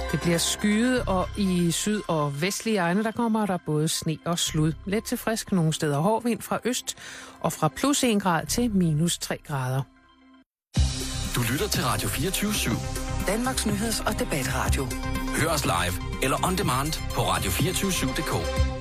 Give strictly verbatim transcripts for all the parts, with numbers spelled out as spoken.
Det bliver skyet, og i syd- og vestlige egne, der kommer der både sne og slud. Let til frisk nogle steder hård vind fra øst, og fra plus en grad til minus tre grader. Du lytter til Radio fireogtyve syv. Danmarks nyheds- og debatradio. Hør os live eller on demand på radio to fire syv punktum d k.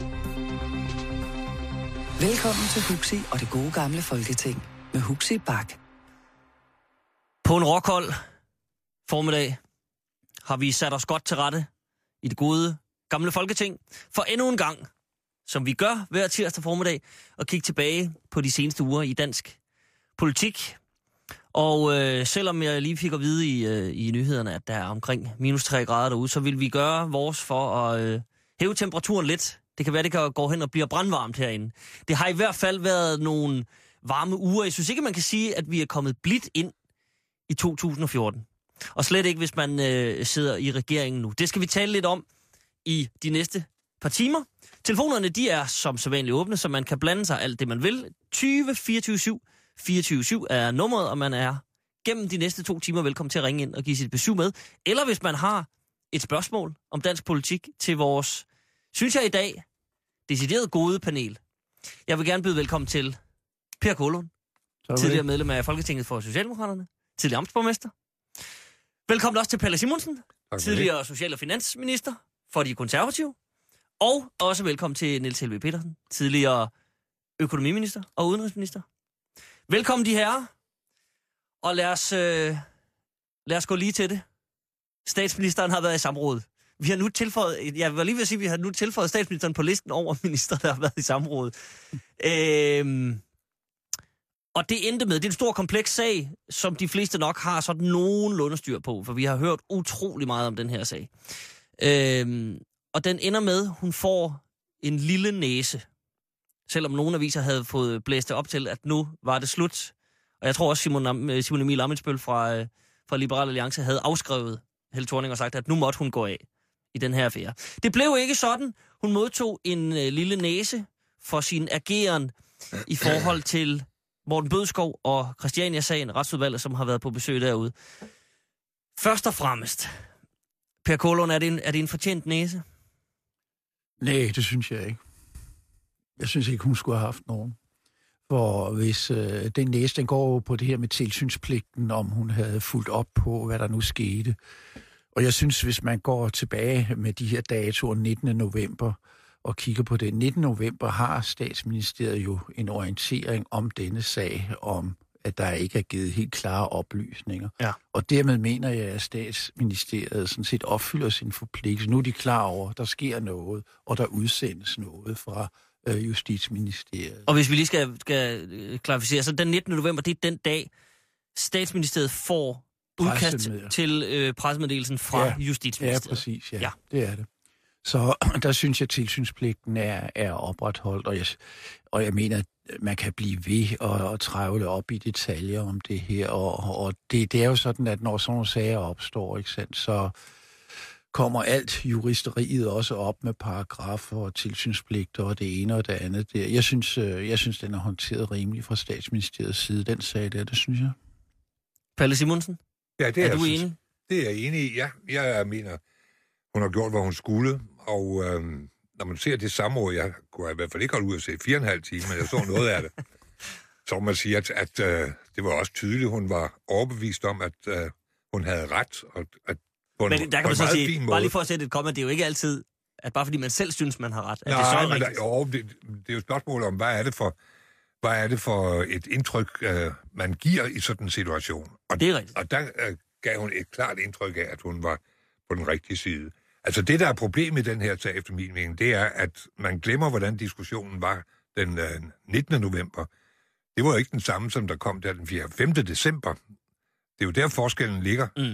Velkommen til Huxi og det gode gamle Folketing med Huxi Bak. På en rockhold formiddag har vi sat os godt til rette i det gode gamle Folketing for endnu en gang, som vi gør hver tirsdag formiddag, og kigge tilbage på de seneste uger i dansk politik. Og øh, selvom jeg lige fik at vide i, øh, i nyhederne, at der er omkring minus tre grader derude, så vil vi gøre vores for at øh, hæve temperaturen lidt. Det kan være, det kan gå hen og blive brandvarmt herinde. Det har i hvert fald været nogle varme uger. Jeg synes ikke, man kan sige, at vi er kommet blidt ind i to tusind og fjorten. Og slet ikke, hvis man øh, sidder i regeringen nu. Det skal vi tale lidt om i de næste par timer. Telefonerne, de er som sædvanligt åbne, så man kan blande sig alt det, man vil. tyve fireogtyve syv fireogtyve syv er nummeret, og man er gennem de næste to timer velkommen til at ringe ind og give sit besøg med. Eller hvis man har et spørgsmål om dansk politik til vores, synes jeg i dag, decideret gode panel. Jeg vil gerne byde velkommen til Per Kålund, tidligere medlem af Folketinget for Socialdemokraterne, tidligere amtsborgmester. Velkommen også til Palle Simonsen, tidligere social- og finansminister for de konservative. Og også velkommen til Niels Helveg Petersen, tidligere økonomiminister og udenrigsminister. Velkommen de herrer, og lad os, øh, lad os gå lige til det. Statsministeren har været i samråd. Vi har nu tilføjet, jeg var lige ved at sige, at vi har nu tilføjet statsministeren på listen over minister, der har været i samråd. Øhm, og det endte med, det er en stor kompleks sag, som de fleste nok har sådan nogenlunde styr på, for vi har hørt utrolig meget om den her sag. Øhm, og den ender med, hun får en lille næse. Selvom nogle aviser havde fået blæst op til, at nu var det slut. Og jeg tror også, Simon, Simon Emil Ammitzbøll fra, fra Liberal Alliance havde afskrevet Helle Thorning og sagt, at nu måtte hun gå af i den her affære. Det blev ikke sådan. Hun modtog en øh, lille næse for sin ageren i forhold til Morten Bødskov og Christiania-sagen, retsudvalget, som har været på besøg derude. Først og fremmest, Per Kålund, er det en, er det en fortjent næse? Nej, det synes jeg ikke. Jeg synes ikke, hun skulle have haft nogen. For hvis øh, den næste, den går på det her med tilsynspligten, om hun havde fulgt op på, hvad der nu skete. Og jeg synes, hvis man går tilbage med de her datoer nittende november og kigger på det, nittende november har Statsministeriet jo en orientering om denne sag, om at der ikke er givet helt klare oplysninger. Ja. Og dermed mener jeg, at Statsministeriet sådan set opfylder sin forpligtelse. Nu er de klar over, at der sker noget, og der udsendes noget fra øh, Justitsministeriet. Og hvis vi lige skal, skal klarificere, så den nittende november, det er den dag, Statsministeriet får udkast til øh, pressemeddelelsen fra ja, Justitsministeriet. Ja, præcis. Ja, ja, det er det. Så der synes jeg, at tilsynspligten er, er opretholdt, og jeg, og jeg mener, at man kan blive ved og, og trævle op i detaljer om det her. Og, og det, det er jo sådan, at når sådan nogle sager opstår, ikke sandt, så kommer alt juristeriet også op med paragrafer og tilsynspligter og det ene og det andet. Det, jeg, synes, jeg synes, den er håndteret rimeligt fra Statsministeriets side, den sag der, det synes jeg. Palle Simonsen? Ja, det er, er du synes, enig? Det er jeg enig i, ja. Jeg mener, hun har gjort, hvad hun skulle, og øhm, når man ser det samråd, jeg kunne i hvert fald ikke holde ud at se fire og en halv time, men jeg så noget af det, så må man sige, at, at øh, det var også tydeligt, hun var overbevist om, at øh, hun havde ret, og at på en, men der kan man så sige, bare lige for at sætte et komma, det er jo ikke altid, at bare fordi man selv synes, man har ret, at Nej, det så er men rigtigt. Der, jo, det, det er jo et spørgsmål om, hvad er det for, hvad er det for et indtryk, øh, man giver i sådan en situation. Og, det er rigtigt. Og der øh, gav hun et klart indtryk af, at hun var på den rigtige side. Altså det, der er problemet i den her sag, efter min mening, det er, at man glemmer, hvordan diskussionen var den øh, nittende november. Det var jo ikke den samme, som der kom der den fjerde femte december. Det er jo der, forskellen ligger. Mm.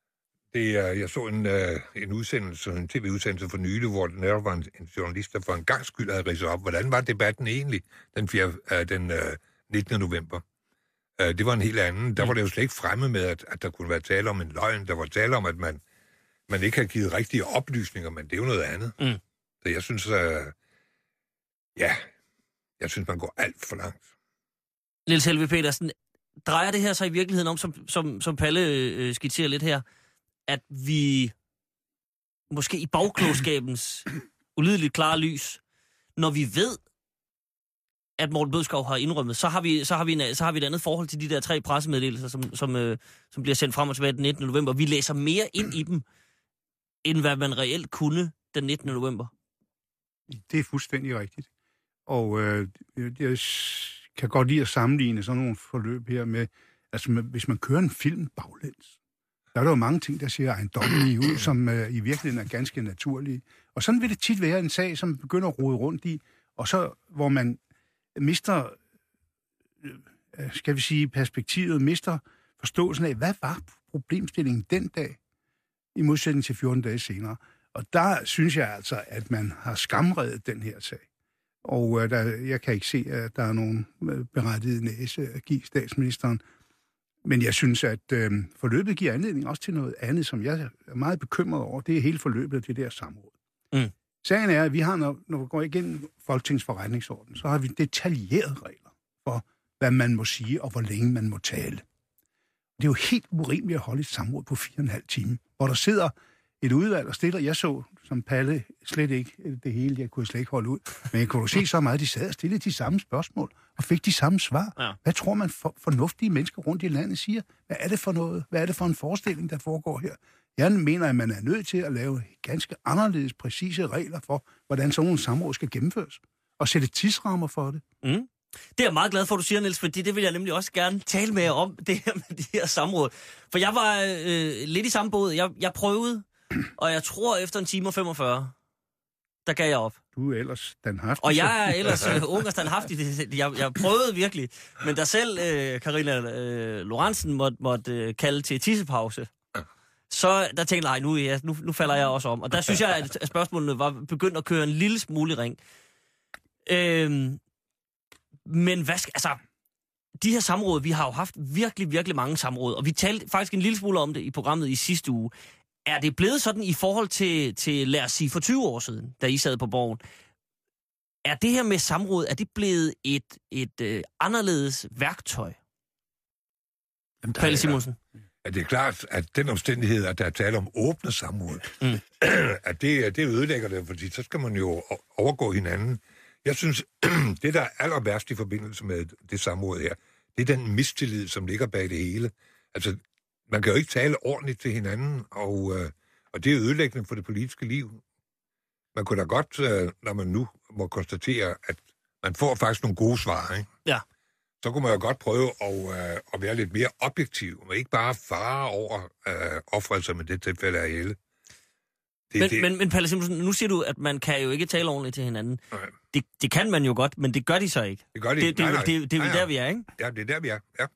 Det er, jeg så en, øh, en udsendelse, en tv-udsendelse for nylig, hvor der netop var en, en journalist, der for en gang skyld havde ridset op. Hvordan var debatten egentlig den, fjerde, øh, den øh, nittende november? Øh, det var en helt anden. Der var det jo slet ikke fremme med, at, at der kunne være tale om en løgn. Der var tale om, at man, man ikke har givet rigtige oplysninger, men det er jo noget andet. Mm. Så jeg synes, øh, ja, jeg synes, man går alt for langt. Niels Helveg Petersen, drejer det her sig i virkeligheden om, som, som, som Palle øh, skitserer lidt her, at vi måske i bagklogskabens ulideligt klare lys, når vi ved, at Morten Bødskov har indrømmet, så har vi, så har vi, en, så har vi et andet forhold til de der tre pressemeddelelser, som, som, øh, som bliver sendt frem og tilbage den nittende november. Vi læser mere ind i dem, end hvad man reelt kunne den nittende november. Det er fuldstændig rigtigt. Og øh, jeg kan godt lide at sammenligne sådan nogle forløb her med, altså med, hvis man kører en film baglæns, der er der jo mange ting, der ser ejendommelige ud, som øh, i virkeligheden er ganske naturlige. Og sådan vil det tit være en sag, som begynder at rode rundt i, og så hvor man mister, øh, skal vi sige, perspektivet, mister forståelsen af, hvad var problemstillingen den dag, i modsætning til fjorten dage senere. Og der synes jeg altså, at man har skamredet den her sag. Og øh, der, jeg kan ikke se, at der er nogen berettiget næse at give statsministeren. Men jeg synes, at øh, forløbet giver anledning også til noget andet, som jeg er meget bekymret over. Det er hele forløbet af det der samråd. Mm. Sagen er, at vi har, når, når vi går igennem Folketingets forretningsorden, så har vi detaljerede regler for, hvad man må sige og hvor længe man må tale. Det er jo helt urimeligt at holde et samråd på fire og en halv time, hvor der sidder et udvalg og stiller. Jeg så som Palle slet ikke det hele, jeg kunne slet ikke holde ud. Men jeg kunne jo se så meget, de sad og stillede de samme spørgsmål og fik de samme svar. Ja. Hvad tror man for, fornuftige mennesker rundt i landet siger? Hvad er det for noget? Hvad er det for en forestilling, der foregår her? Jeg mener, at man er nødt til at lave ganske anderledes præcise regler for, hvordan sådan nogle samråd skal gennemføres. Og sætte tidsrammer for det. Mm. Det er jeg meget glad for, at du siger, Niels, fordi det vil jeg nemlig også gerne tale med jer om, det her med de her samråd. For jeg var øh, lidt i samme båd. Jeg, jeg prøvede, og jeg tror efter en time og femogfyrre, der gav jeg op. Du er ellers standhaftig. Og jeg er ellers øh, ung og standhaftig. Jeg, jeg prøvede virkelig. Men da selv øh, Karina øh, Lorentzen måtte, måtte øh, kalde til tissepause, så der tænkte jeg, nu, ja, nu, nu falder jeg også om. Og der synes jeg, at spørgsmålene var begyndt at køre en lille smule i ring. Øhm, men hvad skal, altså, de her samråd, vi har jo haft virkelig, virkelig mange samråd, og vi talte faktisk en lille smule om det i programmet i sidste uge. Er det blevet sådan i forhold til, til lad os sige, for tyve år siden, da I sad på Borgen? Er det her med samråd, er det blevet et, et øh, anderledes værktøj? Palle Simonsen? Ja, det er klart, at den omstændighed, at der er tale om åbne samråd, mm. at det, det ødelægger det, fordi så skal man jo overgå hinanden. Jeg synes, det der er aller værst i forbindelse med det samråd her, det er den mistillid, som ligger bag det hele. Altså, man kan jo ikke tale ordentligt til hinanden, og, øh, og det er ødelæggende for det politiske liv. Man kunne da godt, øh, når man nu må konstatere, at man får faktisk nogle gode svar, ikke? Ja. Så kunne man jo godt prøve at, øh, at være lidt mere objektiv, men ikke bare fare over øh, ofrelser med det tilfælde af Helle. Det, men, det... men, men Palle Simonsen, nu siger du, at man kan jo ikke tale ordentligt til hinanden. Det, det kan man jo godt, men det gør de så ikke. Det gør de det, ikke. Det, nej, nej. det, det, det er jo der, vi er, ikke? Ja, det er der, vi er, ja.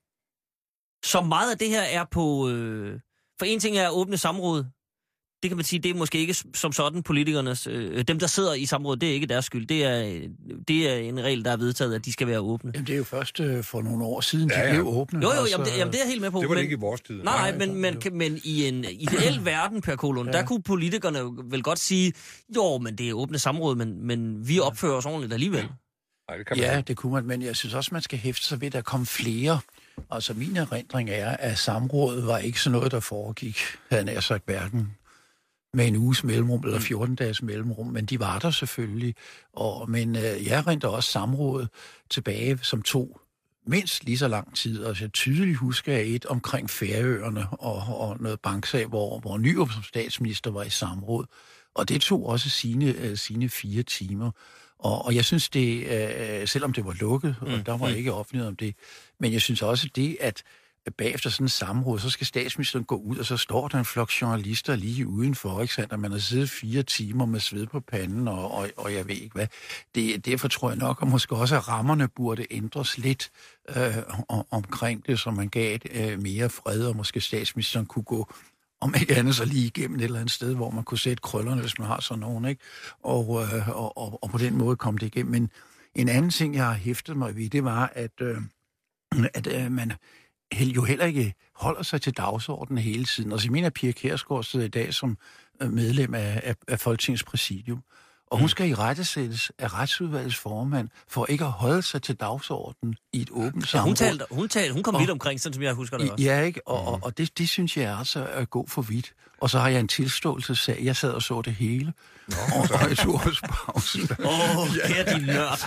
Så meget af det her er på... Øh, for en ting er at åbne samråd. Det kan man sige, det er måske ikke som sådan politikernes... Øh, dem, der sidder i samrådet, det er ikke deres skyld. Det er, det er en regel, der er vedtaget, at de skal være åbne. Jamen, det er jo først øh, for nogle år siden, ja, de ja. blev åbne. Jo, jo, altså, jamen, det, jamen, det er jeg helt med på. Det var men, det ikke i vores tid. Nej, nej, men, men, men i en ideel verden, Per Kolund, ja. Der kunne politikerne vel godt sige, jo, men det er åbne samråd, men, men vi opfører os ordentligt alligevel. Nej, det kan man. Ja, ikke. det kunne man, men jeg synes også, man skal hæfte sig ved, at der kom flere. Altså, min erindring er, at samrådet var ikke sådan noget, der foregik, havde nær sagt hverken med en uges mellemrum eller fjorten dages mellemrum, men de var der selvfølgelig. Og, men øh, jeg erindrer også samrådet tilbage, som tog mindst lige så lang tid. Altså, jeg tydeligt husker jeg et omkring Færøerne og, og noget banksag, hvor, hvor Nyrup som statsminister var i samråd. Og det tog også sine, øh, sine fire timer. Og, og jeg synes det, øh, selvom det var lukket, og mm. der var ikke offentlighed om det, men jeg synes også det, at bagefter sådan en samråd, så skal statsministeren gå ud, og så står der en flok journalister lige udenfor, ikke sandt? At man har siddet fire timer med sved på panden, og, og, og jeg ved ikke hvad. Det, derfor tror jeg nok, at måske også at rammerne burde ændres lidt øh, om, omkring det, så man gav øh, mere fred, og måske statsministeren kunne gå om ikke andet så lige igennem et eller andet sted, hvor man kunne sætte krøllerne, hvis man har sådan nogen, ikke? Og, øh, og, og, og på den måde kom det igennem. Men en anden ting, jeg har hæftet mig ved, det var, at, øh, at øh, man jo heller ikke holder sig til dagsordenen hele tiden. Altså, jeg mener, at Pia Kjærsgaard sidder i dag som medlem af, af, af Folketingets præsidium. Og hun skal i rettesættes af retsudvalgets formand, for ikke at holde sig til dagsordenen i et åbent Ja, samråd. hun, talte, hun, talte, hun kom Og- vidt omkring, sådan som jeg husker det også. Ja, ikke? Og, og, og det, det synes jeg altså er gå for vidt. Og så har jeg en tilståelsessag. Jeg sad og så det hele. Nå, og, og et års pause. Åh, oh, kære din nørd.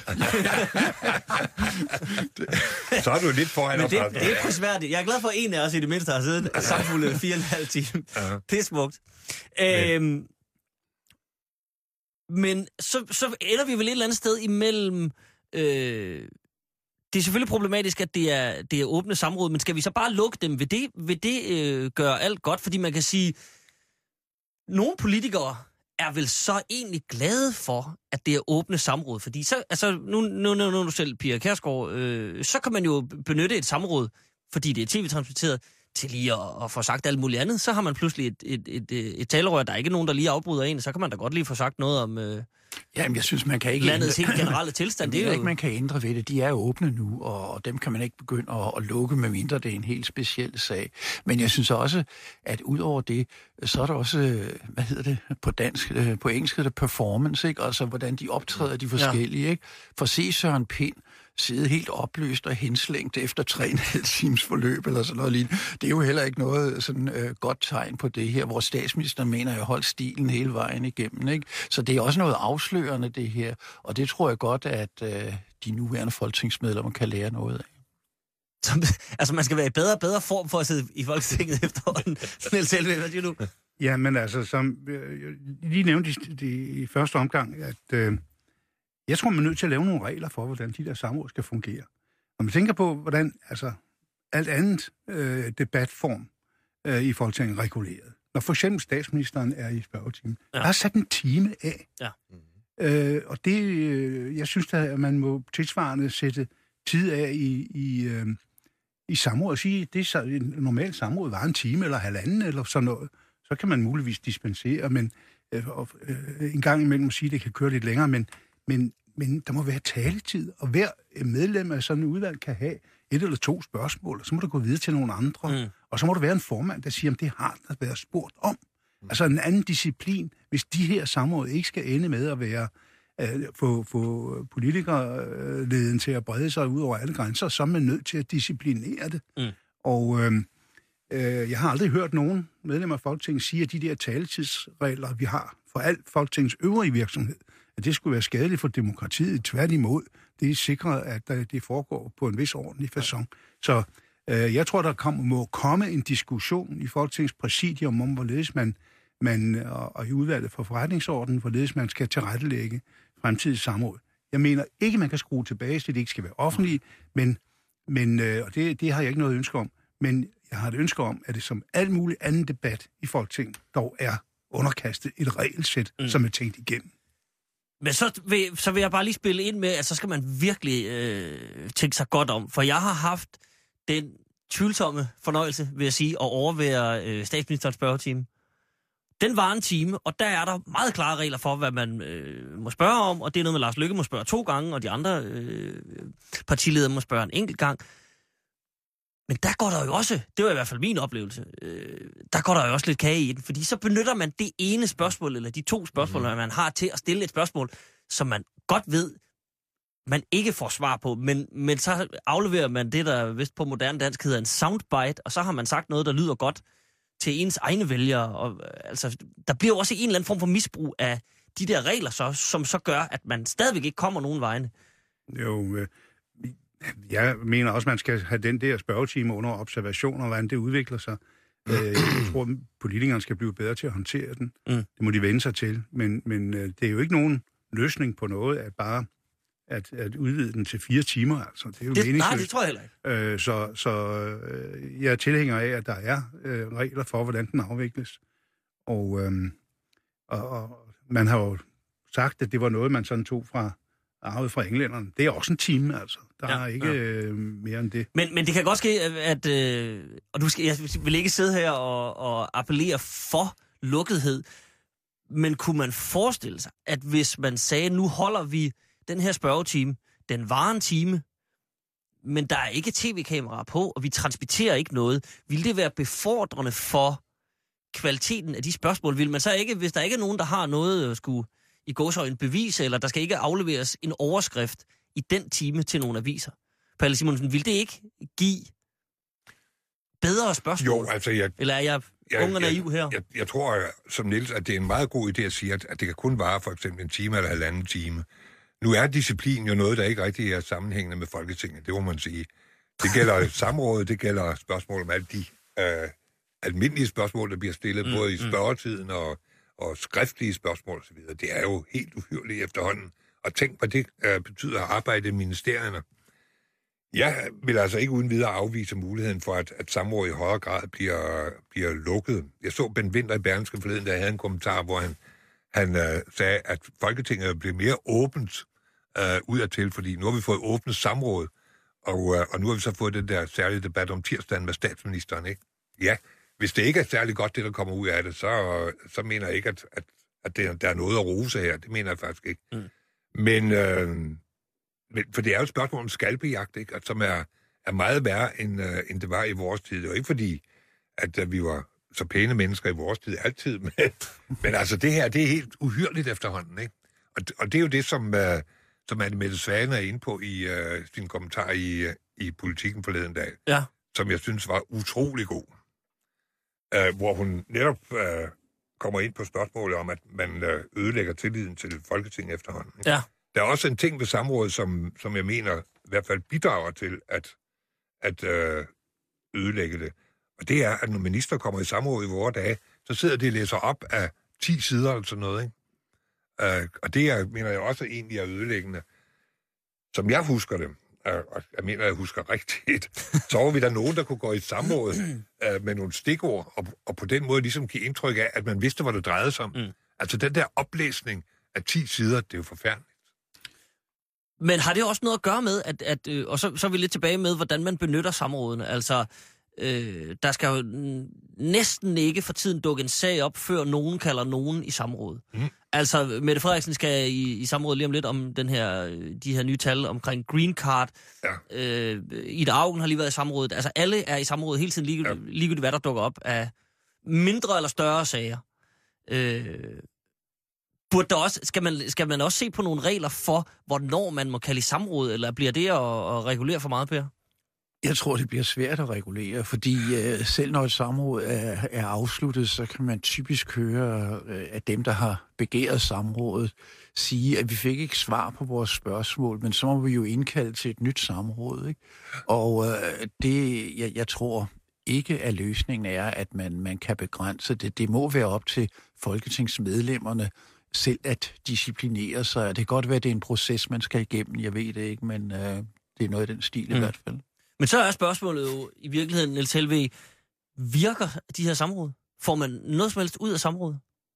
Så er du lidt foran Men os. det, altså. det er prisværdigt. Jeg er glad for, at en af os i det mindste har siddet samfulde fire og en halv time. Ja. Det er smukt. Øhm, men så, så ender vi vel et eller andet sted imellem... Øh, det er selvfølgelig problematisk, at det er, det er åbne samråd, men skal vi så bare lukke dem? Vil det, vil det øh, gøre alt godt? Fordi man kan sige, nogle politikere er vel så egentlig glade for, at det er åbne samråd. Fordi så, altså, nu, nu, nu, nu du selv, Pia Kjærsgaard, øh, så kan man jo benytte et samråd, fordi det er tv-transporteret, til lige at, at få sagt alt muligt andet. Så har man pludselig et, et, et, et, et talerør, der er ikke nogen, der lige afbryder en. Så kan man da godt lige få sagt noget om øh, Jamen, jeg synes, man kan ikke... landets ændre- helt generelle tilstand. Det er jo ikke, man kan ændre ved det. De er jo åbne nu, og dem kan man ikke begynde at, at lukke, medmindre det er en helt speciel sag. Men jeg synes også, at ud over det, så er der også, hvad hedder det på dansk, på engelsk hedder det performance, ikke? Altså, hvordan de optræder, de forskellige, ikke? For se Søren Pind sidde helt opløst og henslængt efter tre og en halv times forløb eller sådan noget lignende. Det er jo heller ikke noget sådan øh, godt tegn på det her, hvor statsministeren mener, at jeg holdt stilen hele vejen igennem, ikke? Så det er også noget afslørende, det her, og det tror jeg godt, at øh, de nuværende folketingsmedlemmer kan lære noget af. Som, altså, man skal være i bedre og bedre form for at sidde i Folketinget efterhånden. Niels Helveg, hvad siger du? Ja, men altså, som øh, jeg lige nævnte i, i, i første omgang, at øh, jeg tror, man er nødt til at lave nogle regler for, hvordan de der samråd skal fungere. Når man tænker på, hvordan altså, alt andet øh, debatform øh, i Folketinget er reguleret. Når for eksempel statsministeren er i spørgetimen, ja. Der er sat en time af. Ja. Øh, og det, øh, jeg synes, at man må tilsvarende sætte tid af i, i, øh, i samråd og sige, at det er en normal samråd var en time eller halvanden eller sådan noget. Så kan man muligvis dispensere, men øh, øh, en gang imellem sige, at det kan køre lidt længere, men, men, men der må være taletid, og hver medlem af sådan en udvalg kan have et eller to spørgsmål, og så må der gå videre til nogle andre, mm. og så må der være en formand, der siger, at det har der været spurgt om. Mm. Altså en anden disciplin, hvis de her samråd ikke skal ende med at være øh, få, få politikerleden til at brede sig ud over alle grænser, så er man nødt til at disciplinere det. Mm. Og øh, øh, jeg har aldrig hørt nogen medlemmer af Folketinget sige, at de der taletidsregler, vi har for alt Folketingets øvrige virksomhed, at det skulle være skadeligt for demokratiet. Tværtimod, det er sikret, at det foregår på en vis ordentlig facon. Så øh, jeg tror, der kom, må komme en diskussion i Folketingets præsidium om, hvorledes man, man og, og i udvalget for forretningsordenen, hvorledes man skal tilrettelægge fremtidig samråd. Jeg mener ikke, man kan skrue tilbage, så det ikke skal være offentligt, men, men øh, og det, det har jeg ikke noget ønske om. Men jeg har et ønske om, at det som alt muligt anden debat i Folketinget dog er underkastet et regelsæt, mm. som er tænkt igennem. Men så vil, så vil jeg bare lige spille ind med, at så skal man virkelig øh, tænke sig godt om. For jeg har haft den tvivlsomme fornøjelse, vil jeg sige, at overvære øh, statsministerens spørgetime. Den var en time, og der er der meget klare regler for, hvad man øh, må spørge om. Og det er noget med, Lars Løkke må spørge to gange, og de andre øh, partiledere må spørge en enkelt gang. Men der går der jo også, det var i hvert fald min oplevelse, øh, der går der jo også lidt kage i den, fordi så benytter man det ene spørgsmål, eller de to spørgsmål, mm. man har til at stille et spørgsmål, som man godt ved, man ikke får svar på, men, men så afleverer man det, der vist på moderne dansk hedder en soundbite, og så har man sagt noget, der lyder godt til ens egne vælgere. Og, altså, der bliver jo også en eller anden form for misbrug af de der regler, så, som så gør, at man stadigvæk ikke kommer nogen vegne. Jo, øh, jeg mener også, man skal have den der spørgetime under observation, og hvordan det udvikler sig. Øh, jeg tror, at politikerne skal blive bedre til at håndtere den. Mm. Det må de vende sig til. Men, men øh, det er jo ikke nogen løsning på noget, at bare at, at udvide den til fire timer. Altså. Det er jo det, meningsløst. Nej, det tror jeg heller ikke. Øh, så så øh, jeg er tilhænger af, at der er øh, regler for, hvordan den afvikles. Og, øh, og, og man har jo sagt, at det var noget, man sådan tog fra arvet fra englænderne. Det er også en time, altså. Der ja, er ikke ja. øh, mere end det. Men, men det kan godt ske, at... Øh, og du skal, jeg vil ikke sidde her og, og appellere for lukkethed, men kunne man forestille sig, at hvis man sagde, nu holder vi den her spørgetime, den varer en time, men der er ikke tv-kameraer på, og vi transmitterer ikke noget, ville det være befordrende for kvaliteten af de spørgsmål? Vil man så ikke, hvis der ikke er nogen, der har noget at skulle i gåseøjne bevise, eller der skal ikke afleveres en overskrift i den time til nogle aviser. Palle Simonsen, vil det ikke give bedre spørgsmål? Jo, altså jeg... Eller er jeg jeg, ung og naiv her? Jeg, jeg, jeg tror, som Niels, at det er en meget god idé at sige, at, at det kan kun vare for eksempel en time eller halvanden time. Nu er disciplin jo noget, der ikke rigtig er sammenhængende med Folketinget, det må man sige. Det gælder samrådet, det gælder spørgsmål om alle de øh, almindelige spørgsmål, der bliver stillet, mm, både i spørgetiden og, og skriftlige spørgsmål osv. Det er jo helt uhyrligt efterhånden. Og tænk, hvad det øh, betyder at arbejde i ministerierne. Jeg vil altså ikke uden videre afvise muligheden for, at, at samrådet i højere grad bliver, bliver lukket. Jeg så Ben Winther i Berlingske forleden, der havde en kommentar, hvor han, han øh, sagde, at Folketinget bliver mere åbent øh, udadtil, fordi nu har vi fået åbnet samråd, og, øh, og nu har vi så fået den der særlige debat om tirsdagen med statsministeren, ikke? Ja, hvis det ikke er særlig godt, det der kommer ud af det, så, så mener jeg ikke, at, at, at det, der er noget at rose her. Det mener jeg faktisk ikke. Mm. Men... Øh, Men, for det er jo et spørgsmål om skalpejagt, ikke? At, som er, er meget værre, end, uh, end det var i vores tid. Det var ikke fordi, at uh, vi var så pæne mennesker i vores tid altid, men, men altså det her, det er helt uhyrligt efterhånden, ikke? Og, og det er jo det, som, uh, som Anne Mette Svane er inde på i uh, sin kommentar i, uh, i Politikken forleden dag, ja. Som jeg synes var utrolig god. Uh, hvor hun netop uh, kommer ind på spørgsmålet om, at man uh, ødelægger tilliden til Folketinget efterhånden. Ikke? Ja. Der er også en ting ved samrådet, som, som jeg mener i hvert fald bidrager til at, at øh, ødelægge det. Og det er, at når minister kommer i samråd i vore dage, så sidder de og læser op af ti sider eller sådan noget, ikke? Øh, og det er, mener jeg også egentlig er ødelæggende. Som jeg husker det, øh, og jeg mener, jeg husker rigtigt, så var vi der nogen, der kunne gå i samråd øh, med nogle stikord, og, og på den måde ligesom give indtryk af, at man vidste, hvad det drejede sig om. Mm. Altså den der oplæsning af ti sider, det er jo forfærdeligt. Men har det også noget at gøre med, at, at øh, og så, så er vi lidt tilbage med, hvordan man benytter samrådene? Altså, øh, der skal jo næsten ikke for tiden dukke en sag op, før nogen kalder nogen i samråd. Mm. Altså, Mette Frederiksen skal i, i samråd lige om lidt om den her, de her nye tal omkring green card. Ja. Øh, Ida Augen har lige været i samrådet. Altså, alle er i samrådet hele tiden, ligegyldigt, ja. ligegyldigt hvad der dukker op af mindre eller større sager. Øh, Burde der også, skal, man, skal man også se på nogle regler for, hvornår man må kalde i samråd, eller bliver det at, at regulere for meget, Per? Jeg tror, det bliver svært at regulere, fordi øh, selv når et samråd er, er afsluttet, så kan man typisk høre, øh, at dem, der har begæret samrådet, sige, at vi fik ikke svar på vores spørgsmål, men så må vi jo indkalde til et nyt samråd, ikke? Og øh, det, jeg, jeg tror ikke, at løsningen er, at man, man kan begrænse det. Det må være op til folketingsmedlemmerne selv at disciplinere sig. Det kan godt være, at det er en proces, man skal igennem. Jeg ved det ikke, men øh, det er noget i den stil mm. i hvert fald. Men så er spørgsmålet jo i virkeligheden, Niels Helveg, virker de her samråd? Får man noget som helst ud af samrådet?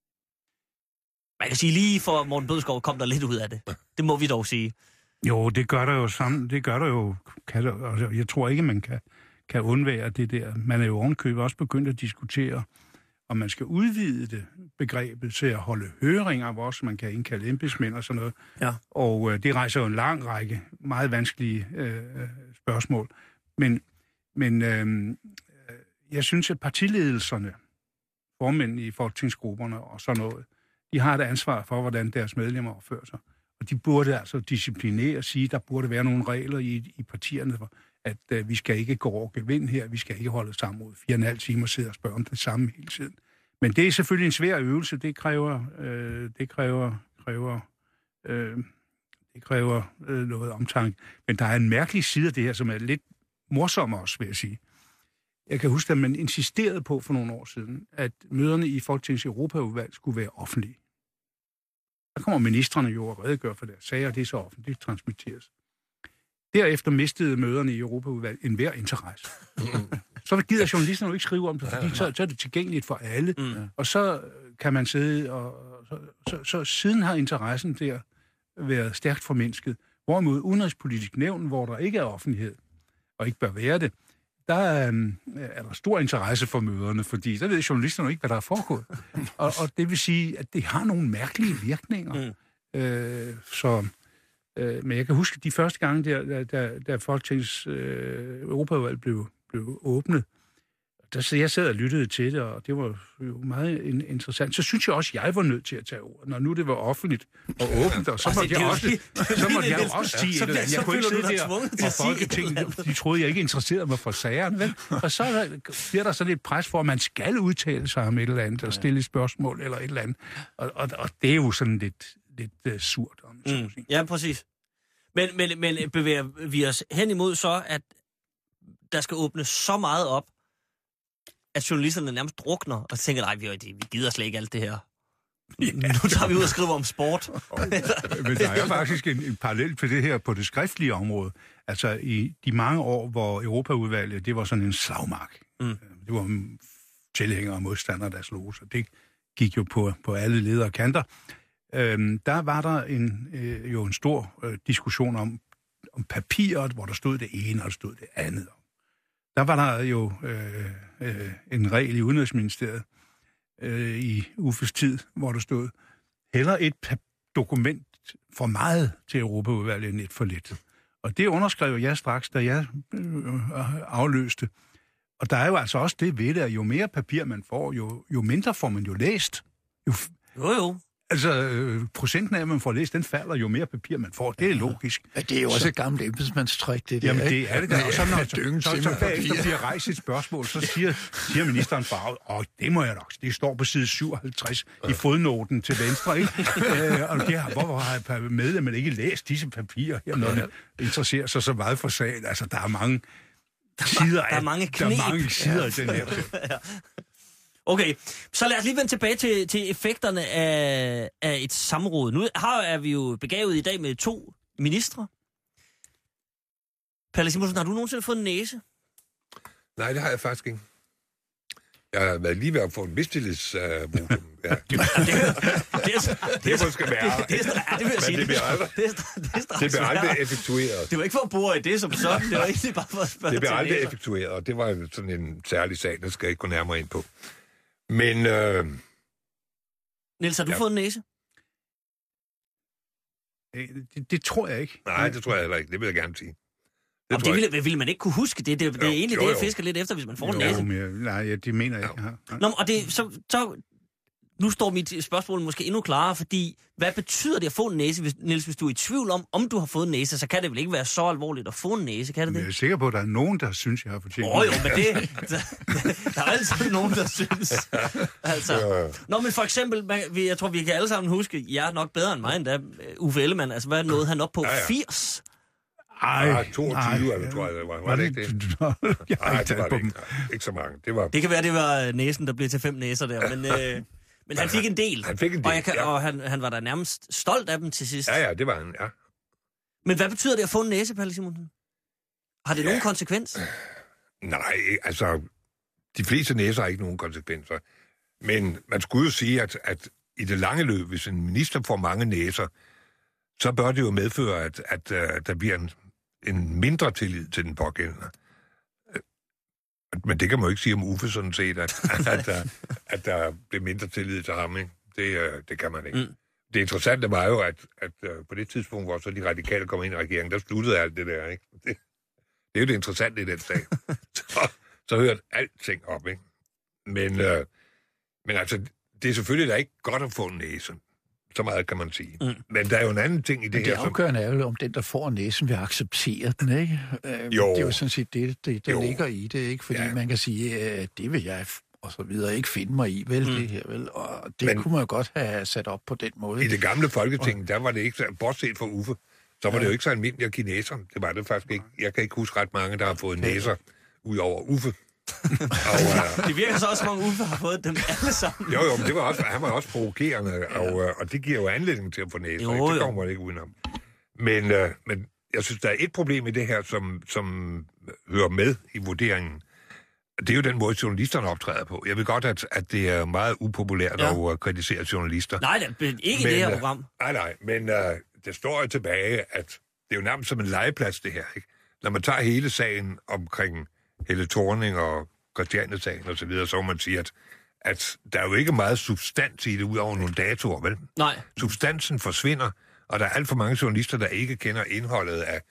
Man kan sige lige for Morten Bødskov kom der lidt ud af det. Det må vi dog sige. Jo, det gør der jo sammen. Det gør der jo. Kan der, jeg tror ikke, man kan, kan undvære det der. Man er jo ovenkøbet også begyndt at diskutere, om man skal udvide det begrebet til at holde høringer, hvor også man kan indkalde embedsmænd og sådan noget. Ja. Og øh, det rejser jo en lang række meget vanskelige øh, spørgsmål. Men, men øh, jeg synes, at partiledelserne, formænd i folketingsgrupperne og sådan noget, de har et ansvar for, hvordan deres medlemmer opfører sig. Og de burde altså disciplinere og sige, at der burde være nogle regler i, i partierne, for, at øh, vi skal ikke gå over gevind her, vi skal ikke holde samråd fire og en halv time og sidde og spørge om det samme hele tiden. Men det er selvfølgelig en svær øvelse, det kræver, øh, det kræver, kræver, øh, det kræver øh, noget omtanke. Men der er en mærkelig side af det her, som er lidt morsommere også, vil jeg sige. Jeg kan huske, at man insisterede på for nogle år siden, at møderne i Folketingets Europaudvalg skulle være offentlige. Der kommer ministrene jo og redegør for deres sager, og det er så offentligt, det transmitteres. Derefter mistede møderne i Europaudvalg enhver interesse. Så gider journalisterne jo ikke skrive om det, fordi så, så er det tilgængeligt for alle. Mm. Og så kan man sidde, og så, så, så siden har interessen der været stærkt formindsket. Hvorimod udenrigspolitisk nævn, hvor der ikke er offentlighed, og ikke bør være det, der er, er der stor interesse for møderne, fordi der ved journalisterne jo ikke, hvad der er foregået. og, og det vil sige, at det har nogle mærkelige virkninger. Mm. Øh, så... Men jeg kan huske, de første gange, der, der, der Folketingets øh, Europaudvalg blev, blev åbnet, Der, så jeg sad og lyttede til det, og det var jo meget interessant. Så synes jeg også, jeg var nødt til at tage ord, når nu det var offentligt og åbent, og så måtte jeg også, så måtte jeg også sige et eller andet. Jeg kunne ikke sidde der, og Folketinget, de troede, jeg ikke interesserede mig for sagerne, vel? Og så bliver der sådan et pres for, at man skal udtale sig om et eller andet, og stille et spørgsmål eller et eller andet. Og, og, og det er jo sådan lidt, lidt uh, surt. Om mm. Ja, præcis. Men, men, men bevæger vi os hen imod så, at der skal åbnes så meget op, at journalisterne nærmest drukner, og tænker, nej, vi, vi gider slet ikke alt det her. Ja. Nu tager vi ud og skriver om sport. Men der er faktisk en, en parallel til det her på det skriftlige område. Altså i de mange år, hvor Europaudvalget, det var sådan en slagmark. Mm. Det var tilhængere og modstandere, der slog sig. Det gik jo på, på alle ledere og kanter. Øhm, der var der en, øh, jo en stor øh, diskussion om, om papiret, hvor der stod det ene, og der stod det andet. Der var der jo øh, øh, en regel i Udenrigsministeriet øh, i Uffes tid, hvor der stod, heller et dokument for meget til Europaudvalget end et for lidt. Og det underskrev jeg straks, da jeg øh, afløste. Og der er jo altså også det ved det, at jo mere papir man får, jo, jo mindre får man jo læst. Jo, jo, jo. Altså, øh, procenten af, at man får læst, den falder, jo mere papir man får. Det er logisk. Ja, det er jo også så, et gammelt embedsmandstrik, det der. Jamen, det er det der. Og så når så, så, så bagefter bliver rejst et spørgsmål, så siger, siger ministeren bare, åh, det må jeg nok. Det står på side syvoghalvtreds i fodnoten til venstre, ikke? øh, og det her, hvorfor har medlemmen ikke læst disse papirer her, når man interesserer sig så meget for sagen? Altså, der er mange sider af, der er mange knep. Der er mange sider af den her. Ja. Okay, så lad os lige vende tilbage til, til effekterne af, af et samråd. Nu har, er vi jo begavet i dag med to ministre. Palle Simonsen, har du nogensinde fået en næse? Nej, det har jeg faktisk ikke. Jeg har været lige ved at få en mistillidsvotum. Uh, ja. det, det, det, det måske være. Det, det, det, det vil jeg sige. Det bliver aldrig, det, det, det, det bliver aldrig effektueret. Det var ikke for at bore i det som sådan. Det var ikke bare for at spørge. Det bliver aldrig effektueret, og det var sådan en særlig sag, der skal jeg ikke gå nærmere ind på. Men... Øh, Niels, har du ja. fået en næse? Det, det tror jeg ikke. Nej, det tror jeg heller ikke. Det vil jeg gerne sige. Det, Jamen, det ville, ville man ikke kunne huske det. Det, det er jo, egentlig jo, det, jeg fisker lidt efter, hvis man får jo, en næse. Jo, nej, ja, det mener jeg ikke. Ja. Nå, og det, så, så, nu står mit spørgsmål måske endnu klarere, fordi hvad betyder det at få en næse? Hvis, Niels, hvis du er i tvivl om, om du har fået en næse, så kan det vel ikke være så alvorligt at få en næse, kan det det? Jeg er sikker på, at der er nogen, der synes, jeg har fortjent. Åh oh, jo, men det... Der, der er altid nogen, der synes. Altså. Nå, men for eksempel, jeg tror, vi kan alle sammen huske, jeg er nok bedre end mig endda, Uffe Ellemann. Altså, hvad nåede han op på? Ja, ja. firs? Ej, ah, toogtyve, eller tror jeg, det var. Var det ikke det? Nej, det var det ikke. Ikke så mange. Det, var... det kan være, det var næsen, der blev til fem næser der, men... Øh... Men han fik en del. Han fik en del, og, jeg kan, ja. og han, han var da nærmest stolt af dem til sidst. Ja, ja, det var han, ja. Men hvad betyder det at få en næse, Palle Simonsen? Har det ja. nogen konsekvens? Nej, altså, de fleste næser har ikke nogen konsekvenser. Men man skulle jo sige, at, at i det lange løb, hvis en minister får mange næser, så bør det jo medføre, at, at, at der bliver en, en mindre tillid til den pågældende. Men det kan man jo ikke sige om Uffe sådan set, at, at, der, at der bliver mindre tillid til ham. Ikke? Det, det kan man ikke. Mm. Det interessante var jo, at, at på det tidspunkt, hvor så de radikale kom ind i regeringen, der sluttede alt det der. Ikke? Det, det er jo det interessante i den sag. Så, så hørte alting op. Ikke? Men, øh, men altså, det er selvfølgelig da ikke godt at få en næse. Så meget kan man sige. Mm. Men der er jo en anden ting i det, men det her. Det afgørende er jo, om den, der får næsen, vil acceptere den, ikke? Jo. Det er jo sådan set det, det der jo. ligger i det, ikke? Fordi ja. man kan sige, at det vil jeg og så videre ikke finde mig i, vel, mm. det her, vel? Og det men, kunne man jo godt have sat op på den måde. I det gamle Folketing, og, der var det ikke så, bortset fra Uffe, så var ja. det jo ikke så almindeligt at give næser. Det var det faktisk ikke. Jeg kan ikke huske ret mange, der har fået okay. næser ud over Uffe. og, uh, det virker så også, som om Uffe har fået dem alle sammen. Jo, jo, men det var også, han var også provokerende, ja. og, uh, og det giver jo anledning til at få næser. Jo, det kommer man ikke udenom. Men, uh, men jeg synes, der er et problem i det her, som, som hører med i vurderingen. Det er jo den måde, journalisterne optræder på. Jeg ved godt, at, at det er meget upopulært ja. at kritisere journalister. Nej, det er ikke men, i det her program. Nej, nej, men uh, det står jo tilbage, at det er jo nærmest som en legeplads, det her. Ikke? Når man tager hele sagen omkring Helle Thorning og Christiane-sagen og så videre, så må man sige, at, at der er jo ikke meget substans i det, ud over nogle datoer, vel? Nej. Substansen forsvinder, og der er alt for mange journalister, der ikke kender indholdet af,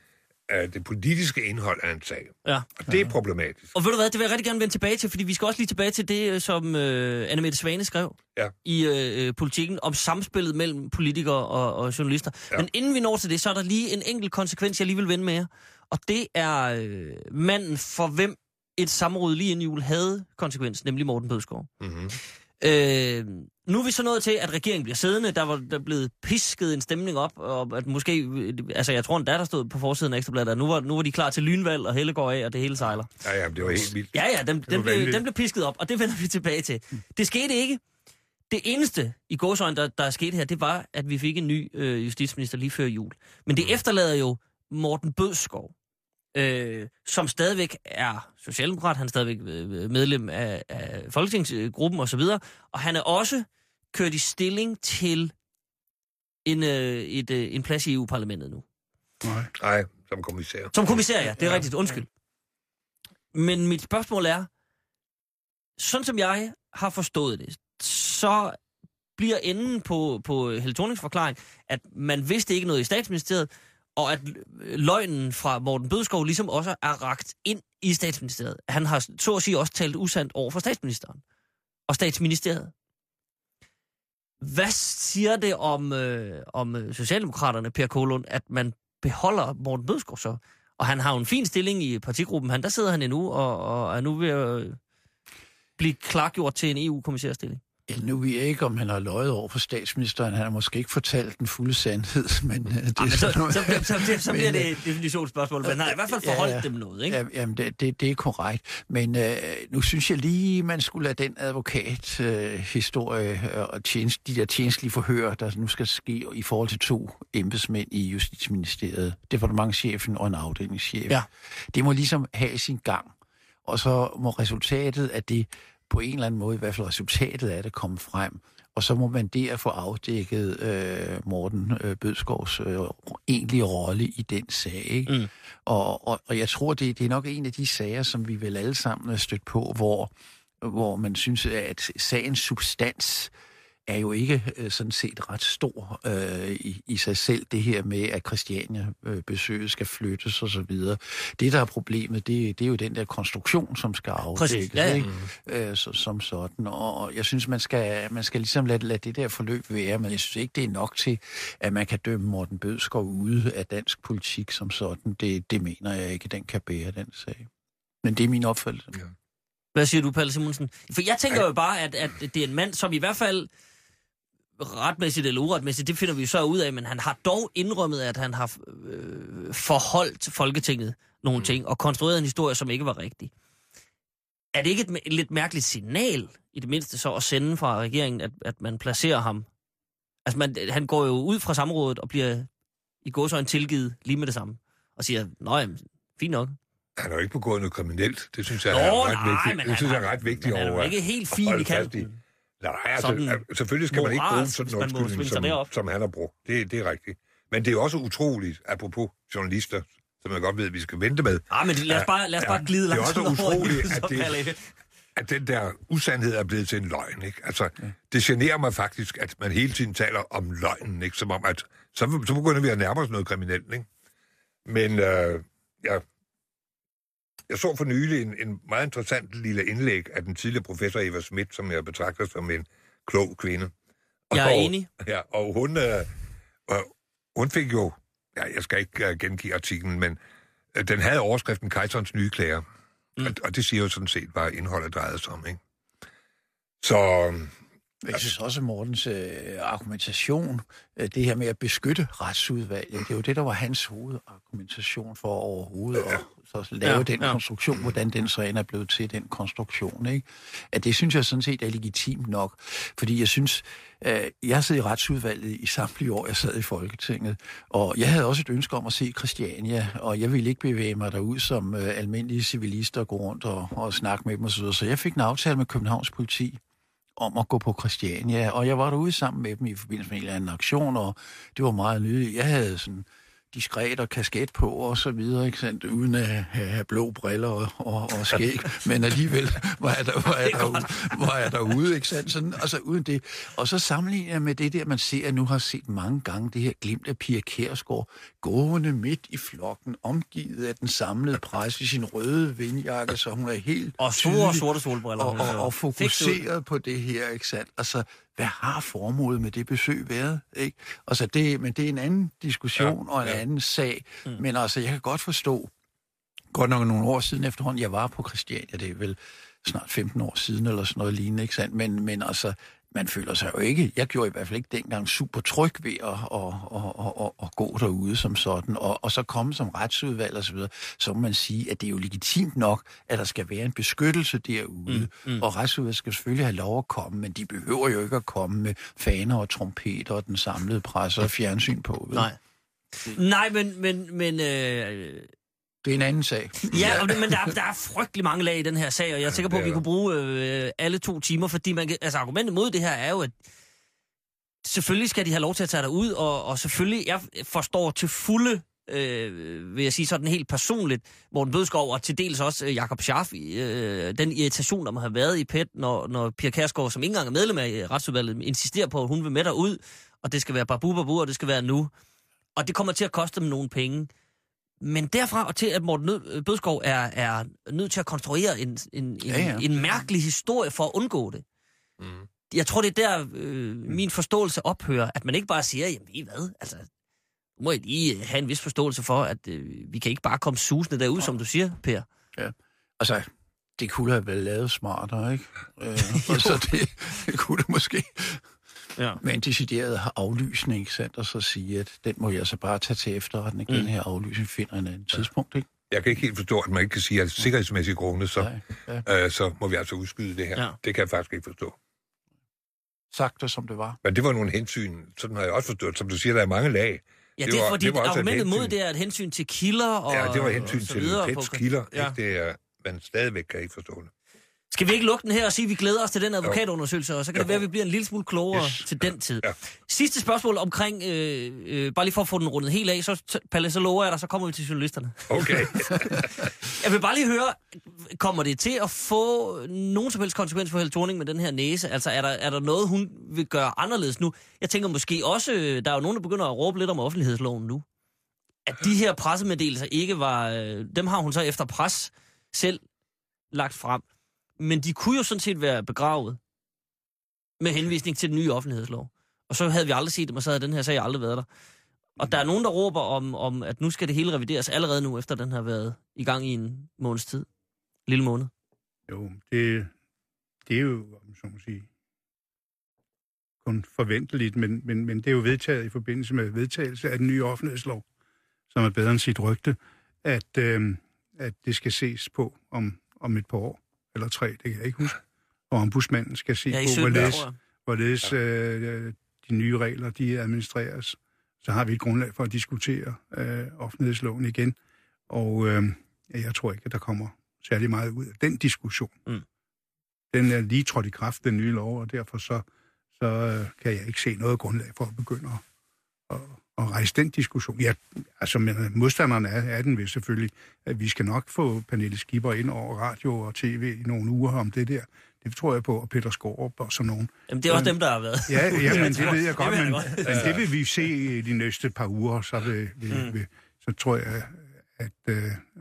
af det politiske indhold af en sag. Ja. Og det er problematisk. Og ved du hvad, det vil jeg rigtig gerne vende tilbage til, fordi vi skal også lige tilbage til det, som øh, Anne-Mette Svane skrev ja. i øh, Politikken, om samspillet mellem politikere og, og journalister. Ja. Men inden vi når til det, så er der lige en enkelt konsekvens, jeg lige vil vende med jer. Og det er øh, manden, for hvem et samråd lige inden jul havde konsekvens, nemlig Morten Bødskov. Mm-hmm. Øh, nu er vi så nået til, at regeringen bliver siddende. Der var der blevet pisket en stemning op, og at måske, altså jeg tror, en der stod på forsiden af Ekstrabladet, at nu var, nu var de klar til lynvalg, og hele går af, og det hele sejler. Ja, ja, det var helt vildt. Ja, ja, den, den, blev, den blev pisket op, og det vender vi tilbage til. Det skete ikke. Det eneste i gåseøjne, der, der er sket her, det var, at vi fik en ny øh, justitsminister lige før jul. Men det efterlader jo Morten Bødskov, Øh, som stadigvæk er socialdemokrat, han er stadigvæk medlem af, af folketingsgruppen osv., og han er også kørt i stilling til en, øh, et, øh, en plads i E U-parlamentet nu. Nej. Nej, som kommissær. Som kommissær, ja. Det er ja. rigtigt. Undskyld. Men mit spørgsmål er, sådan som jeg har forstået det, så bliver enden på, på Helle Thornings forklaring, at man vidste ikke noget i statsministeriet, og at løgnen fra Morten Bødskov ligesom også er rakt ind i statsministeriet. Han har så at sige også talt usandt over for statsministeren og statsministeriet. Hvad siger det om, øh, om Socialdemokraterne, Per Kålund, at man beholder Morten Bødskov så? Og han har jo en fin stilling i partigruppen. Han, der sidder han endnu og, og er nu ved at blive klargjort til en E U-kommissærstilling. Ja, nu ved jeg ikke, om han har løjet over for statsministeren. Han har måske ikke fortalt den fulde sandhed, men... Uh, det ah, men så, så, så, så, så, så, så bliver det et definitionsspørgsmål, men han har i hvert fald forholdt ja, ja. dem noget, ikke? Ja, jamen, det, det, det er korrekt. Men uh, nu synes jeg lige, man skulle lade den advokat-historie uh, og tjenest, de der tjenestlige forhør, der nu skal ske i forhold til to embedsmænd i Justitsministeriet, departementschefen og en afdelingschef. Ja. Det må ligesom have sin gang. Og så må resultatet af det på en eller anden måde, i hvert fald resultatet af det, komme frem. Og så må man der få afdækket øh, Morten øh, Bødskovs øh, egentlige rolle i den sag. Ikke? Mm. Og, og, og jeg tror, det, det er nok en af de sager, som vi vel alle sammen er stødt på, hvor, hvor man synes, at sagens substans er jo ikke øh, sådan set ret stor øh, i, i sig selv, det her med, at Christiania-besøget skal flyttes og så videre. Det, der er problemet, det, det er jo den der konstruktion, som skal afdækkes, ja, ja. Ikke? Øh, så, som sådan. Og jeg synes, man skal, man skal ligesom lade, lade det der forløb være, men jeg synes ikke, det er nok til, at man kan dømme Morten Bødskov ude af dansk politik som sådan. Det, det mener jeg ikke, den kan bære, den sag. Men det er min opfattelse. Ja. Hvad siger du, Palle Simonsen? For jeg tænker jo bare, at, at det er en mand, som i hvert fald retmæssigt eller uretmæssigt, det finder vi jo så ud af, men han har dog indrømmet, at han har øh, forholdt Folketinget nogle mm. ting, og konstrueret en historie, som ikke var rigtig. Er det ikke et, et lidt mærkeligt signal, i det mindste så, at sende fra regeringen, at, at man placerer ham? Altså, man, han går jo ud fra samrådet og bliver i gåseøjne tilgivet lige med det samme, og siger, nå jamen, fint nok. Han har jo ikke begået noget kriminelt. Det synes jeg Nå, er ret nej, vigtigt. Det synes jeg er ret vigtigt over. Han er jo ikke helt fin i kanten. Nej, altså, sådan, selvfølgelig skal man ikke bruge sådan en undskyldning, som, som han har brugt. Det, det er rigtigt. Men det er også utroligt, apropos journalister, som jeg godt ved, at vi skal vente med. Ah, men lad os bare, lad os bare glide langt. Det er også utroligt, at, det, at den der usandhed er blevet til en løgn. Ikke? Altså, ja. Det generer mig faktisk, at man hele tiden taler om løgnen, ikke? Som om, at så, så begynder vi at nærme os noget kriminelt. Ikke? Men øh, ja, jeg så for nylig en, en meget interessant lille indlæg af den tidligere professor Eva Schmidt, som jeg betragter som en klog kvinde. Og, jeg er enig. Ja, og hun, øh, øh, hun fik jo, ja, jeg skal ikke uh, gengive artiklen, men øh, den havde overskriften Kejserens nye klæder. Mm. Og, og det siger jo sådan set, hvad indholdet drejede sig om, ikke? Så... Jeg synes også, Mortens øh, argumentation, øh, det her med at beskytte retsudvalget, det er jo det, der var hans hovedargumentation for overhovedet at så lave ja, den ja. konstruktion, hvordan den så end er blevet til den konstruktion. Ikke? At det synes jeg sådan set er legitimt nok, fordi jeg synes, øh, jeg sad i retsudvalget i samtlige år, jeg sad i Folketinget, og jeg havde også et ønske om at se Christiania, og jeg ville ikke bevæge mig derud som øh, almindelige civilister og gå rundt og, og snakke med dem og så videre. Så jeg fik en aftale med Københavns politi om at gå på Christiania, og jeg var derude sammen med dem i forbindelse med en eller anden aktion, og det var meget nydigt. Jeg havde sådan diskret og kasket på og så videre, ikke sandt, uden at have blå briller og, og, og skæg, men alligevel var jeg, der, var, jeg der, var jeg derude, ikke sandt, sådan, altså uden det. Og så sammenligner jeg med det der, man ser, jeg nu har set mange gange, det her glimt af Pia Kjærsgaard, gående midt i flokken, omgivet af den samlede presse i sin røde vindjakke, så hun er helt og store sorte solbriller. Og, og, og fokuseret på det her, ikke sandt? Altså, hvad har formålet med det besøg været, ikke? Altså, det, men det er en anden diskussion ja, og en ja. anden sag. Mm. Men altså, jeg kan godt forstå, godt nok nogle år siden efterhånden, jeg var på Christiania, det er vel snart femten år siden, eller sådan noget lignende, ikke sandt? Men, men altså, man føler sig jo ikke, jeg gjorde i hvert fald ikke dengang super tryg ved at, at, at, at, at gå derude som sådan, og, og så komme som retsudvalg og så videre, så må man sige, at det er jo legitimt nok, at der skal være en beskyttelse derude, mm, mm. og retsudvalget skal selvfølgelig have lov at komme, men de behøver jo ikke at komme med faner og trompeter og den samlede presse og fjernsyn på. Ved? Nej. Nej, men... men, men øh... Det er en anden sag. Ja, og det, men der er, der er frygtelig mange lag i den her sag, og jeg er sikker på, at vi kunne bruge øh, alle to timer, fordi man kan, altså, argumentet mod det her er jo, at selvfølgelig skal de have lov til at tage derud, og, og selvfølgelig, jeg forstår til fulde, øh, vil jeg sige sådan helt personligt, Morten Bødskov og til dels også øh, Jakob Scharf, øh, den irritation, der må have været i P E T, når, når Pia Kjærsgaard, som ikke engang er medlem af retsudvalget, insisterer på, at hun vil med derud, og det skal være babu babu, og det skal være nu. Og det kommer til at koste dem nogle penge. Men derfra og til, at Morten Bødskov er, er nødt til at konstruere en, en, ja, ja. en, en mærkelig historie for at undgå det. Mm. Jeg tror, det er der, øh, min forståelse ophører, at man ikke bare siger, jamen, ved I hvad, altså, nu må I lige have en vis forståelse for, at øh, vi kan ikke bare komme susende derud, ja. som du siger, Per. Ja, altså, det kunne have været lavet smartere, ikke? Øh, så det, det kunne det måske... Ja. Men decideret har aflysning, ikke sandt, og så sige, at den må jeg så bare tage til efterretning, mm. den her aflysning finder en anden ja. tidspunkt, ikke? Jeg kan ikke helt forstå, at man ikke kan sige, at sikkerhedsmæssige grunde, så, ja, ja. Øh, så må vi altså udskyde det her. Ja. Det kan jeg faktisk ikke forstå. Sagt det, som det var. Men det var nogle hensyn, sådan har jeg også forstået, som du siger, der er mange lag. Ja, det, det er fordi, det var argumentet mod det er et hensyn til kilder og ja, det var hensyn til P E T's kilder, ja. Ikke? Det er, man stadigvæk kan ikke forstå det. Skal vi ikke lukke den her og sige, at vi glæder os til den advokatundersøgelse, og så kan det være, at vi bliver en lille smule klogere yes. til den tid. Ja. Sidste spørgsmål omkring, øh, øh, bare lige for at få den rundet helt af, så, Palle, så lover jeg dig, så kommer vi til journalisterne. Okay. Jeg vil bare lige høre, kommer det til at få nogen som helst konsekvens for Helle Thorning med den her næse? Altså, er der, er der noget, hun vil gøre anderledes nu? Jeg tænker måske også, der er jo nogen, der begynder at råbe lidt om offentlighedsloven nu. At de her pressemeddelelser ikke var, øh, dem har hun så efter pres selv lagt frem. Men de kunne jo sådan set være begravet med henvisning til den nye offentlighedslov. Og så havde vi aldrig set dem, og så havde den her sag aldrig været der. Og der er nogen, der råber om, om, at nu skal det hele revideres allerede nu, efter den har været i gang i en måneds tid. En lille måned. Jo, det, det er jo, som man siger, kun forventeligt, men, men, men det er jo vedtaget i forbindelse med vedtagelse af den nye offentlighedslov, som er bedre end sit rygte, at, øh, at det skal ses på om, om et par år. Eller tre, det kan jeg ikke huske. Og ombudsmanden skal se ja, på, hvorledes, hvorledes ja. øh, de nye regler, de administreres. Så har vi et grundlag for at diskutere øh, offentlighedsloven igen. Og øh, jeg tror ikke, at der kommer særlig meget ud af den diskussion. Mm. Den er lige trådt i kraft, den nye lov, og derfor så, så øh, kan jeg ikke se noget grundlag for at begynde at, at, at rejse den diskussion. Ja, altså, men modstanderne er, er den ved selvfølgelig, at vi skal nok få Pernille Skipper ind over radio og tv i nogle uger om det der. Det tror jeg på, og Peter Skaarup og sådan nogen. Jamen, det er også dem, der har været. Ja, ja men det ved jeg godt, men, men det vil vi se i de næste par uger, så, vil, vil, mm. vil, så tror jeg, at øh,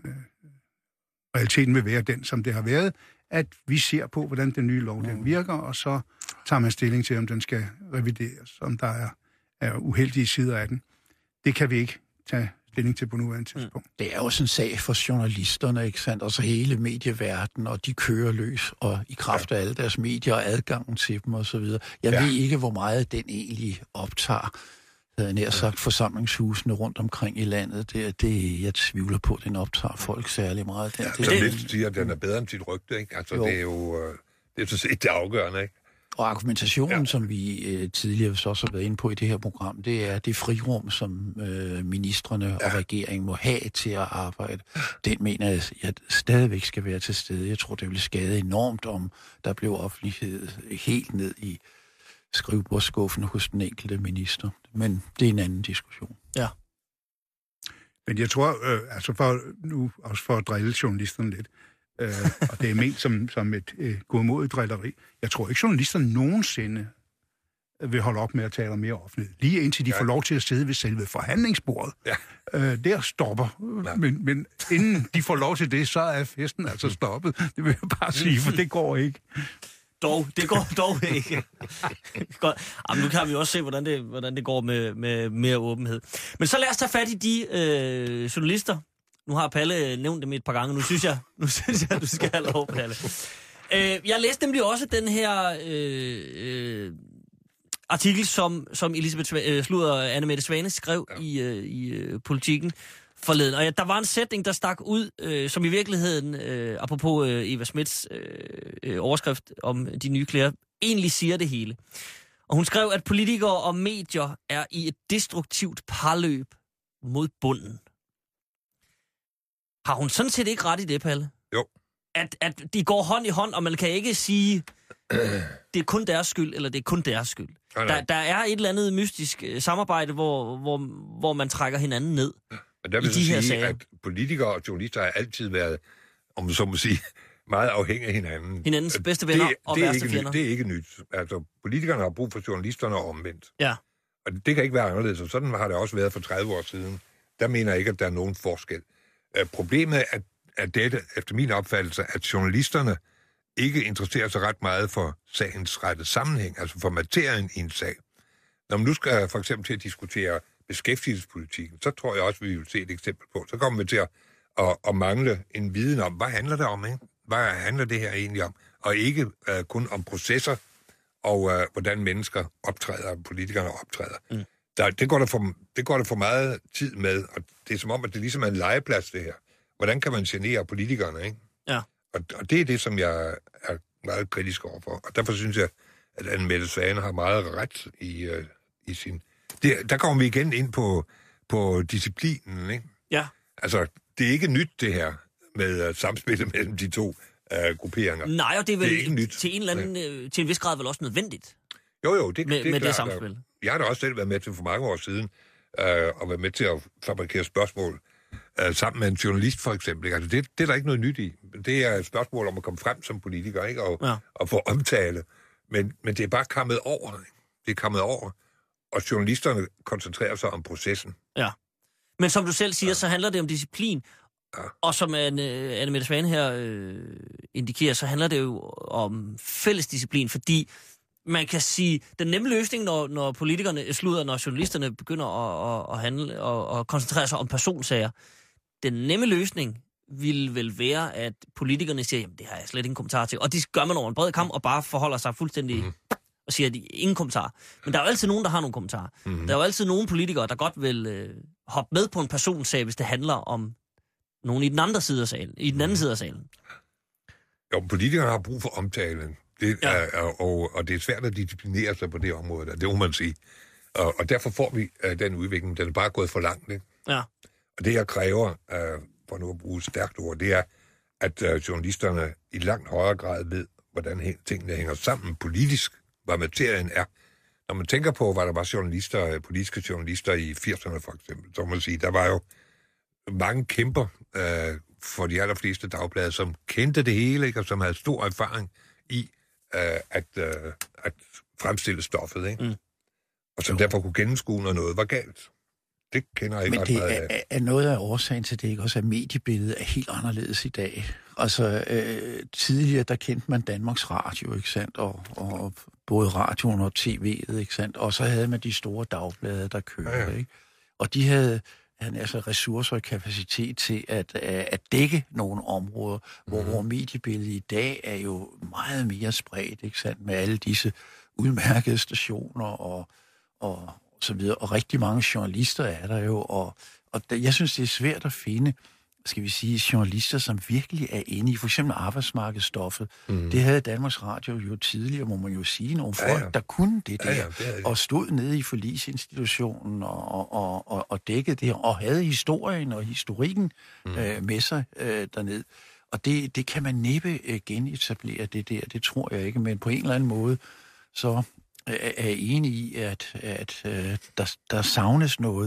realiteten vil være den, som det har været, at vi ser på, hvordan den nye lov den virker, og så tager man stilling til, om den skal revideres, om der er, er uheldige sider af den. Det kan vi ikke tage stilling til på nuværende tidspunkt. Det er også en sag for journalisterne, ikke sandt? Altså hele medieverdenen, og de kører løs, og i kraft af alle deres medier og adgangen til dem og så videre. Jeg ja. ved ikke, hvor meget den egentlig optager, havde jeg nær sagt, forsamlingshusene rundt omkring i landet. Det, det jeg tvivler på, den optager folk særlig meget. Den, ja, det, som det, lidt siger, at den er bedre end sit rygte, ikke? Altså, jo. det er jo øh, det er så set det afgørende, ikke? Og argumentationen, ja. som vi øh, tidligere så også har været inde på i det her program, det er det frirum, som øh, ministrene ja. og regeringen må have til at arbejde. Den mener jeg, at stadigvæk skal være til stede. Jeg tror, det ville skade enormt, om der blev offentlighed helt ned i skrivebordsskuffen hos den enkelte minister. Men det er en anden diskussion. Ja. Men jeg tror, øh, altså for, nu også for at drille journalisterne lidt, øh, og det er ment som, som et øh, godmodigt drilleri, jeg tror ikke, journalisterne nogensinde vil holde op med at tale mere offentligt. Lige indtil de ja. får lov til at sidde ved selve forhandlingsbordet. Ja. Øh, der stopper. Ja. Men, men inden de får lov til det, så er festen altså stoppet. Det vil jeg bare sige, for det går ikke. Dog, det går dog ikke. Godt. Jamen, nu kan vi også se, hvordan det, hvordan det går med, med mere åbenhed. Men så lad os tage fat i de øh, journalister. Nu har Palle nævnt dem et par gange. Nu synes jeg, nu synes jeg du skal have lov, Palle. Øh, jeg læste nemlig også den her øh, øh, artikel, som, som Elisabeth øh, Sluder og Anne Mette Svane skrev ja. i, øh, i øh, Politikken forleden. Og ja, der var en sætning, der stak ud, øh, som i virkeligheden, øh, apropos øh, Eva Smiths øh, øh, overskrift om de nye klæder, egentlig siger det hele. Og hun skrev, at politikere og medier er i et destruktivt parløb mod bunden. Har hun sådan set ikke ret i det, Palle? Jo. At, at de går hånd i hånd, og man kan ikke sige, det er kun deres skyld, eller det er kun deres skyld. Nej, nej. Der, der er et eller andet mystisk samarbejde, hvor, hvor, hvor man trækker hinanden ned. Men der vil i de så her sige, sager. at politikere og journalister har altid været, om så må sige, meget afhængige af hinanden. Hinandens bedste venner det, og det værste fjender. Det er ikke nyt. Altså, politikerne har brug for journalisterne og omvendt. Ja. Og det kan ikke være anderledes, og sådan har det også været for tredive år siden. Der mener jeg ikke, at der er nogen forskel. Uh, problemet er, er dette, efter min opfattelse, at journalisterne ikke interesserer sig ret meget for sagens rette sammenhæng, altså for materien i en sag. Når man nu skal for eksempel til at diskutere beskæftigelsespolitikken, så tror jeg også, vi vil se et eksempel på. Så kommer vi til at, at, at mangle en viden om, hvad handler det om, ikke? Hvad handler det her egentlig om? Og ikke uh, kun om processer og uh, hvordan mennesker optræder, og politikerne optræder. Mm. Der, det, går der for, det går der for meget tid med, og det er som om, at det ligesom er en legeplads, det her. Hvordan kan man genere politikerne, ikke? Ja. Og, og det er det, som jeg er meget kritisk overfor. Og derfor synes jeg, at Anne Mette Svane har meget ret i, uh, i sin... Det, der kommer vi igen ind på, på disciplinen, ikke? Ja. Altså, det er ikke nyt, det her, med uh, samspillet mellem de to uh, grupperinger. Nej, og det er vel det er ikke nyt. til en eller anden, øh, til en vis grad vel også nødvendigt. Jo, jo, det, med, det er med klart. det samspil. Jeg har da også selv været med til for mange år siden, øh, og været med til at fabrikere spørgsmål øh, sammen med en journalist, for eksempel. Altså, det, det er der ikke noget nyt i. Det er et spørgsmål om at komme frem som politiker, ikke? Og, ja. og få omtale. Men, men det er bare kommet over. Ikke? Det er kommet over. Og journalisterne koncentrerer sig om processen. Ja. Men som du selv siger, ja. så handler det om disciplin. Ja. Og som Anne, Anne Mette Svane her øh, indikerer, så handler det jo om fælles disciplin, fordi man kan sige, den nemme løsning, når, når politikerne slutter, når journalisterne begynder at, at, at handle og, og koncentrere sig om personsager, den nemme løsning vil vel være, at politikerne siger, jamen det har jeg slet ingen kommentar til. Og de gør man over en bred kamp og bare forholder sig fuldstændig mm. og siger, at de ingen kommentar. Men der er jo altid nogen, der har nogle kommentarer. Mm. Der er jo altid nogle politikere, der godt vil øh, hoppe med på en personsag, hvis det handler om nogen i den anden side af salen. I den anden mm. side af salen. Jo, politikerne har brug for omtalen. Det er, ja. og, og det er svært at disciplinere sig på det område, det må man sige. Og, og derfor får vi uh, den udvikling, den er bare gået for langt. Ikke? Ja. Og det, jeg kræver, uh, for nu at bruge et stærkt ord, det er, at uh, journalisterne i langt højere grad ved, hvordan tingene hænger sammen politisk, hvad materien er. Når man tænker på, hvad der var journalister, politiske journalister i firserne for eksempel, så må man sige, der var jo mange kæmper uh, for de allerfleste dagblade, som kendte det hele, ikke? Og som havde stor erfaring i At, uh, at fremstille stoffet, ikke? Mm. Og som jo. derfor kunne gennemskue, når noget var galt. Det kender jeg ikke Men ret det meget er, af. er noget af årsagen til det, ikke? Også at mediebilledet er helt anderledes i dag. Altså, øh, tidligere, der kendte man Danmarks Radio, ikke sandt? Og, og både radioen og tv'et, ikke sandt? Og så havde man de store dagblade, der kørte, ja, ja. ikke? Og de havde... han altså ressourcer og kapacitet til at, at dække nogle områder, hvor, mm. hvor mediebilledet i dag er jo meget mere spredt, ikke sandt, med alle disse udmærkede stationer og, og så videre, og rigtig mange journalister er der jo, og, og jeg synes, det er svært at finde, skal vi sige, journalister, som virkelig er inde i for eksempel arbejdsmarkedsstoffet. Mm. Det havde Danmarks Radio jo tidligere, må man jo sige, nogle folk, ja, ja. der kunne det der, ja, ja, det det. og stod nede i forligsinstitutionen og, og, og, og dækkede det, og havde historien og historikken mm. øh, med sig øh, dernede. Og det, det kan man næppe øh, genetablere, det der, det tror jeg ikke, men på en eller anden måde, så øh, er jeg enig i, at, at øh, der, der savnes noget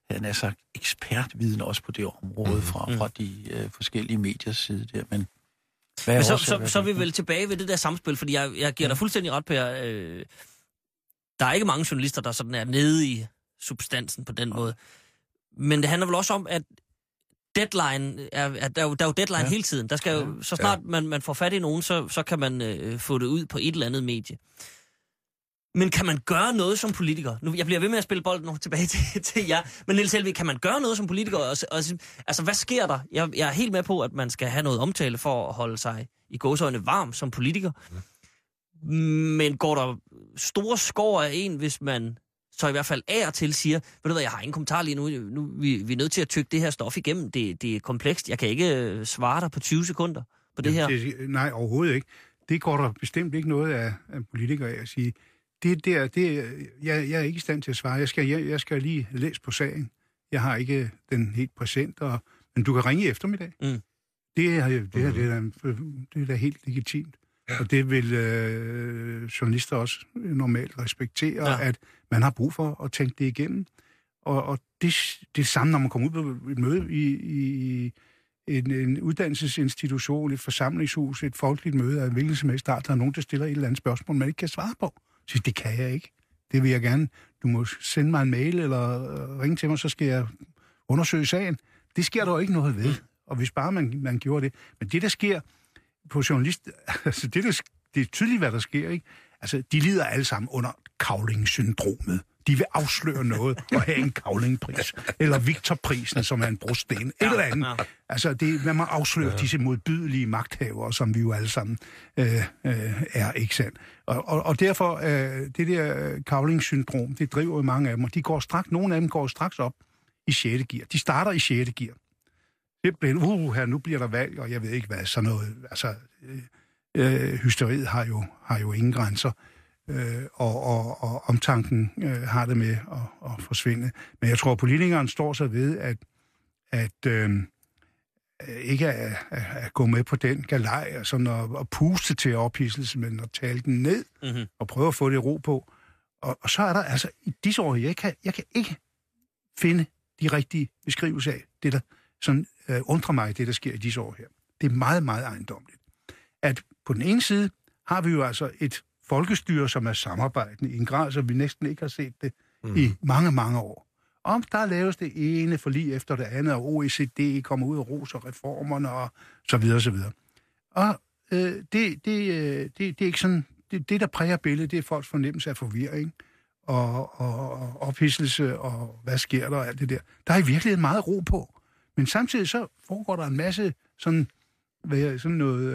han er sagt, ekspertviden også på det område fra, mm. fra de øh, forskellige mediers side der, men... Men så, så, så er vi vel tilbage ved det der samspil, fordi jeg, jeg giver dig fuldstændig ret, Per. Øh, der er ikke mange journalister, der sådan er nede i substansen på den måde. Men det handler vel også om, at deadline er, at der, er jo, der er jo deadline ja. hele tiden. Der skal jo, så snart ja. man, man får fat i nogen, så, så kan man øh, få det ud på et eller andet medie. Men kan man gøre noget som politiker? Nu, jeg bliver ved med at spille bolden nu tilbage til, til jer. Men Niels Helvig, kan man gøre noget som politiker? Og, og, altså, hvad sker der? Jeg, jeg er helt med på, at man skal have noget omtale for at holde sig i gåseøjne varm som politiker. Men går der store skår af en, hvis man så i hvert fald af og til siger, ved du hvad, jeg har ingen kommentar lige nu, nu vi, vi er nødt til at tykke det her stof igennem, det, det er komplekst, jeg kan ikke svare dig på tyve sekunder på det her. Det, nej, overhovedet ikke. Det går der bestemt ikke noget af, af politikere af at sige, det der, det, jeg, jeg er ikke i stand til at svare, jeg skal, jeg, jeg skal lige læse på sagen, jeg har ikke den helt præsent, og, men du kan ringe i eftermiddag. Mm. Det, er, det, er, det, er, det er da helt legitimt. Ja. Og det vil øh, journalister også normalt respektere, ja. At man har brug for at tænke det igennem. Og, og det, det er samme, når man kommer ud på et møde i, i en, en uddannelsesinstitution, et forsamlingshus, et folkeligt møde af hvilken som helst art, der er nogen, der stiller et eller andet spørgsmål, man ikke kan svare på. Så det kan jeg ikke. Det vil jeg gerne. Du må sende mig en mail eller ringe til mig, så skal jeg undersøge sagen. Det sker der jo ikke noget ved. Og hvis bare man, man gjorde det. Men det, der sker på journalist, altså det, der, det er tydeligt, hvad der sker, ikke? Altså, de lider alle sammen under Cavling-syndromet. De vil afsløre noget og have en Cavling-pris. Eller Victor-prisen, som er en brosten. Et eller andet. Altså, det, man må afsløre ja. Disse modbydelige magthavere, som vi jo alle sammen øh, øh, er, ikke sandt? Og, og, og derfor, øh, det der Cavling-syndrom, det driver jo mange af dem, og de går straks, nogle af dem går straks op i sjette gear. De starter i sjette gear. Det bliver, uh, her, nu bliver der valg, og jeg ved ikke hvad, sådan noget, altså, øh, øh, hysteriet har jo, har jo ingen grænser, øh, og, og, og omtanken øh, har det med at, at forsvinde. Men jeg tror, at politikeren står sig ved, at, at øh, ikke at, at, at gå med på den galej, altså at, at puste til ophidselse, men at tale den ned, mm-hmm. og prøve at få det ro på. Og, og så er der, altså, i disse år, jeg kan, jeg kan ikke finde de rigtige beskrivelser af det, der sådan øh, undrer mig, det der sker i disse år her. Det er meget, meget ejendommeligt. At på den ene side har vi jo altså et folkestyre, som er samarbejdende i en grad, som vi næsten ikke har set det mm. i mange, mange år. Om der laves det ene forlig efter det andet, og O E C D kommer ud og roser reformerne, og så videre, så videre. Og øh, det, det, det, det er ikke sådan, det, det der præger billedet, det er folks fornemmelse af forvirring, og, og, og ophidselse, og hvad sker der, og alt det der. Der er i virkeligheden meget ro på. Men samtidig så foregår der en masse sådan, hvad, sådan noget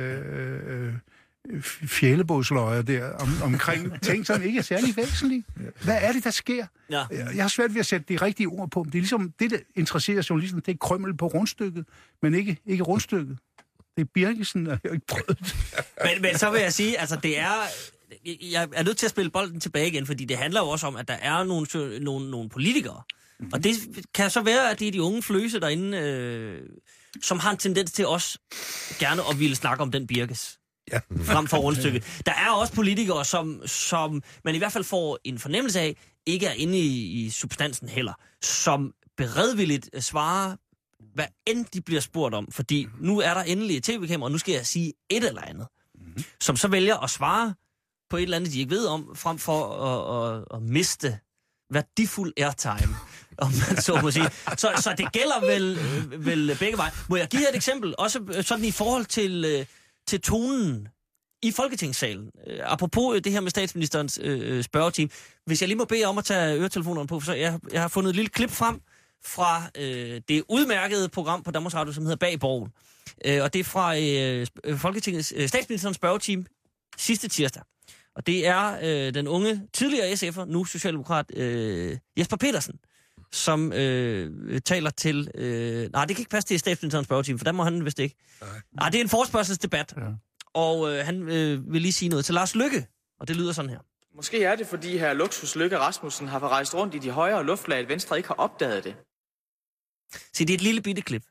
øh, øh, fjælebådsløjer der om, omkring ting, som ikke er særlig væsentlige. Hvad er det, der sker? Ja. Jeg har svært ved at sætte de rigtige ord på. Det er ligesom det, der interesserer journalisten, det er krømmel på rundstykket, men ikke, ikke rundstykket. Det er Birkesen, og jeg har ikke prøvet. men, men så vil jeg sige, altså det er... Jeg er nødt til at spille bolden tilbage igen, fordi det handler jo også om, at der er nogle, nogle, nogle politikere, mm-hmm. og det kan så være, at det er de unge fløse derinde, øh, som har en tendens til også gerne at ville snakke om den Birkes. Ja. Frem for rundstykket. Der er også politikere, som, som man i hvert fald får en fornemmelse af, ikke er inde i, i substansen heller, som beredvilligt svarer, hvad end de bliver spurgt om, fordi nu er der endelig et tv-kamera, og nu skal jeg sige et eller andet, mm-hmm. som så vælger at svare på et eller andet, de ikke ved om, frem for at, at, at miste værdifuld airtime, om man så må sige. Så, så det gælder vel, vel begge veje. Må jeg give jer et eksempel, også sådan i forhold til, til tonen i Folketingssalen? Apropos det her med statsministerens øh, spørgetime. Hvis jeg lige må bede om at tage øretelefonerne på, så jeg, jeg har fundet et lille klip frem fra øh, det udmærkede program på Danmarks Radio, som hedder Bag Borgen. Øh, og det er fra øh, Folketingets øh, statsministerens spørgetime sidste tirsdag. Og det er øh, den unge, tidligere S F'er, nu socialdemokrat, øh, Jesper Petersen, som øh, taler til... Øh, nej, det kan ikke passe til statsministerens spørgetime, for der må han vist ikke. Nej, nej det er en forespørgselsdebat, ja. Og øh, han øh, vil lige sige noget til Lars Løkke, og det lyder sådan her. Måske er det, fordi her Luksus Løkke Rasmussen har rejst rundt i de højere luftlag, at Venstre ikke har opdaget det. Se, det er et lille bitte klip.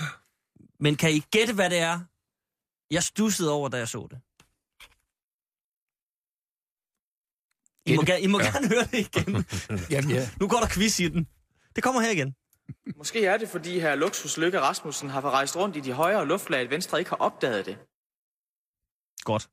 Men kan I gætte, hvad det er? Jeg stussede over, da jeg så det. I må, I må ja. gerne høre det igen. Jamen, ja. Nu går der quiz i den. Det kommer her igen. Måske er det, fordi herr Luksus Løkke Rasmussen har rejst rundt i de højere luftlag, at Venstre ikke har opdaget det. Godt.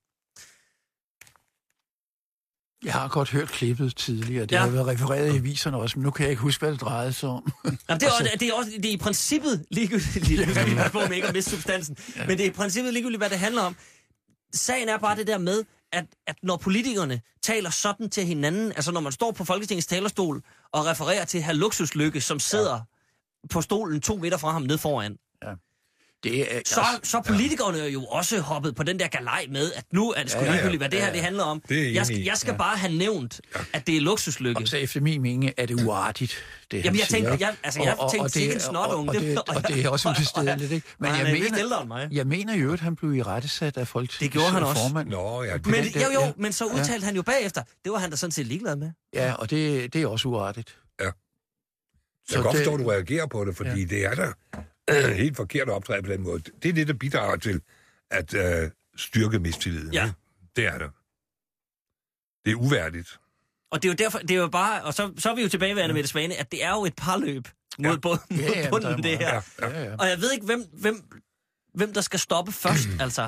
Jeg har godt hørt klippet tidligere. Det ja. har været refereret i aviserne også, men nu kan jeg ikke huske, hvad det drejede sig om. Jamen, det, er også, det, er også, det er i princippet ligegyldigt, nu skal vi passe på med ikke at miste substansen, ja. men det er i princippet ligegyldigt, hvad det handler om. Sagen er bare det der med, at, at når politikerne taler sådan til hinanden, altså når man står på Folketingets talerstol og refererer til herr Luksus Løkke, som sidder ja. på stolen to meter fra ham ned foran, ja. Det er, så, så er politikerne ja. jo også hoppet på den der galej med, at nu er det sgu ja, ja, ligegyldigt, hvad det her det handler om. Det jeg skal, jeg skal ja. bare have nævnt, at det er Luksuslykke. Så efter min mening er det uartigt, det Jamen, jeg siger, tænker, jeg, altså, jeg tænkte sikkert en snotunge. Og, og, og, og det er også utilstedeligt, ikke? Men jeg mener, jeg mener jo, at han blev irettesat af Folketingets det gjorde han også. formand. Nå, ja. Men, jo, jo, ja. men så udtalte ja. han jo bagefter, det var han da sådan set ligeglad med. Ja, og det, det er også uartigt. Ja. Jeg kan godt forstå, at du reagerer på det, fordi ja. det er der helt forkert at optræde på den måde. Det er det, der bidrager til at øh, styrke mistilliden. Ja. Det er det. Det er uværdigt. Og det er jo derfor, det er jo bare, og så, så er vi jo tilbageværende ja. med det svane, at det er jo et parløb mod, ja. mod, mod ja, ja, bunden, det her. Ja, ja. Ja, ja. Og jeg ved ikke, hvem, hvem, hvem der skal stoppe først, altså.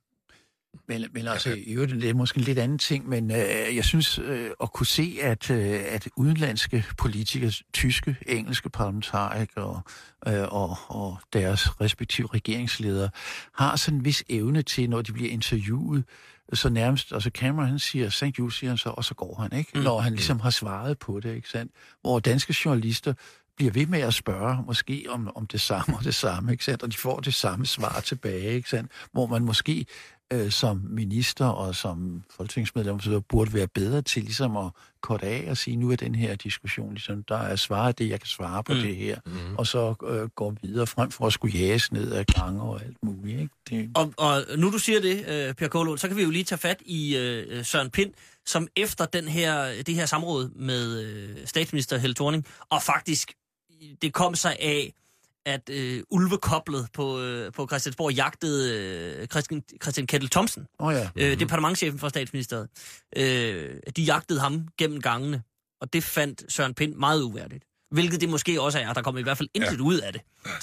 Men, men altså, jo, det er måske en lidt anden ting, men øh, jeg synes øh, at kunne se, at, øh, at udenlandske politikere, tyske, engelske parlamentarikere øh, og, og deres respektive regeringsledere, har sådan en vis evne til, når de bliver interviewet, så nærmest, altså Cameron, han siger, thank you, siger han så, og så går han, ikke? Mm. Når han ligesom har svaret på det, ikke sandt? Hvor danske journalister bliver ved med at spørge, måske om, om det samme og det samme, ikke sandt? Og de får det samme svar tilbage, ikke sandt? Hvor man måske øh, som minister og som folketingsmedlem så burde være bedre til ligesom at korte af og sige, nu er den her diskussion, ligesom, der er svaret det, jeg kan svare på mm. det her, mm. og så øh, går videre frem for at skulle jages ned ad gange og alt muligt, ikke? Det... Og, og nu du siger det, øh, Per Kålund, så kan vi jo lige tage fat i øh, Søren Pind, som efter den her, det her samråd med øh, statsminister Helle Thorning, og faktisk det kom sig af, at øh, ulvekoblet på, øh, på Christiansborg jagtede øh, Christian, Christian Kettel Thomsen, oh ja. øh, departementschefen for statsministeriet. Øh, de jagtede ham gennem gangene, og det fandt Søren Pind meget uværdigt. Hvilket det måske også er, der kommer i hvert fald intet ja. ud af det.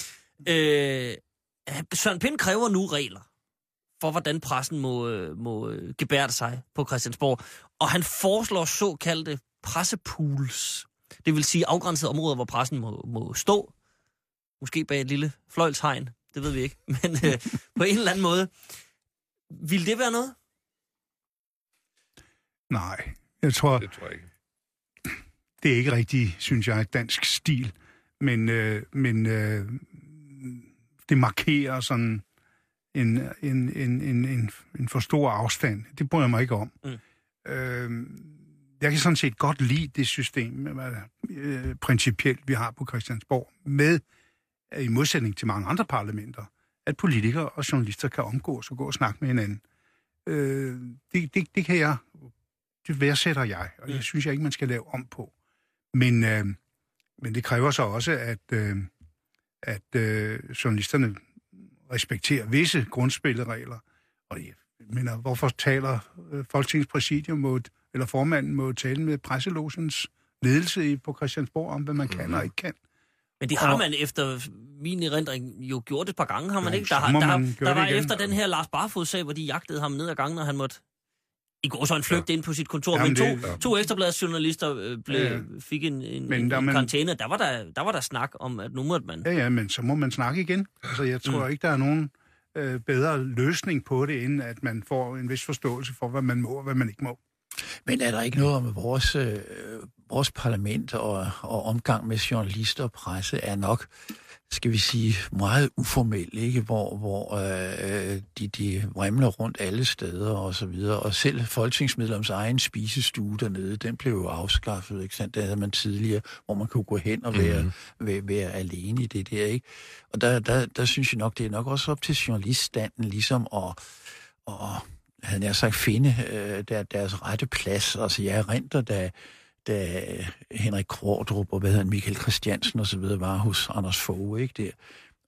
Øh, Søren Pind kræver nu regler for, hvordan pressen må, må gebærde sig på Christiansborg, og han foreslår såkaldte pressepools. Det vil sige afgrænsede områder, hvor pressen må, må stå. Måske bag et lille fløjlshegn. Det ved vi ikke. Men øh, på en eller anden måde. Vil det være noget? Nej, jeg tror... Det tror jeg ikke. Det er ikke rigtig, synes jeg, et dansk stil. Men, øh, men øh, det markerer sådan en, en, en, en, en, en for stor afstand. Det bryder jeg mig ikke om. Mm. Øh, Jeg kan sådan set godt lide det system, øh, principielt, vi har på Christiansborg, med, i modsætning til mange andre parlamenter, at politikere og journalister kan omgås og gå og snakke med hinanden. Øh, det, det, det kan jeg, det værdsætter jeg, og det synes jeg ikke, man skal lave om på. Men, øh, men det kræver så også, at, øh, at øh, journalisterne respekterer visse grundspilleregler. Og jeg mener, hvorfor taler øh, Folketingets præsidium mod eller formanden må tale med presselosens ledelse på Christiansborg om, hvad man kan mm. og ikke kan. Men det har man efter min erindring jo gjort et par gange, har man jo, ikke? Der, der, man der, der var efter den her Lars Barfoed-sag, hvor de jagtede ham ned ad gangen, og han måtte i går så en flygt ja. ind på sit kontor. Jamen, men to, det, ja. to ekstrabladsjournalister øh, blev, ja. fik en, en, en, en karantæne. Der var der, der var der snak om, at nu måtte man... Ja, ja, men så må man snakke igen. Altså, jeg tror mm. ikke, der er nogen øh, bedre løsning på det, end at man får en vis forståelse for, hvad man må og hvad man ikke må. Men er der ikke noget om, at vores, øh, vores parlament og, og omgang med journalister og presse er nok, skal vi sige, meget uformel, ikke? Hvor, hvor øh, de, de vrimler rundt alle steder og så videre. Og selv folketingsmedlemmers egen spisestue dernede, den blev jo afskaffet, ikke sandt? Det havde man tidligere, hvor man kunne gå hen og være, mm-hmm. være, være alene i det der, ikke? Og der, der, der synes jeg nok, det er nok også op til journaliststanden ligesom at... at havde jeg sagt, finde øh, der, deres rette plads. Altså, jeg erindrer, da, da Henrik Qvortrup og hvad hedder Michael Christiansen og så videre var hos Anders Fogh, ikke der.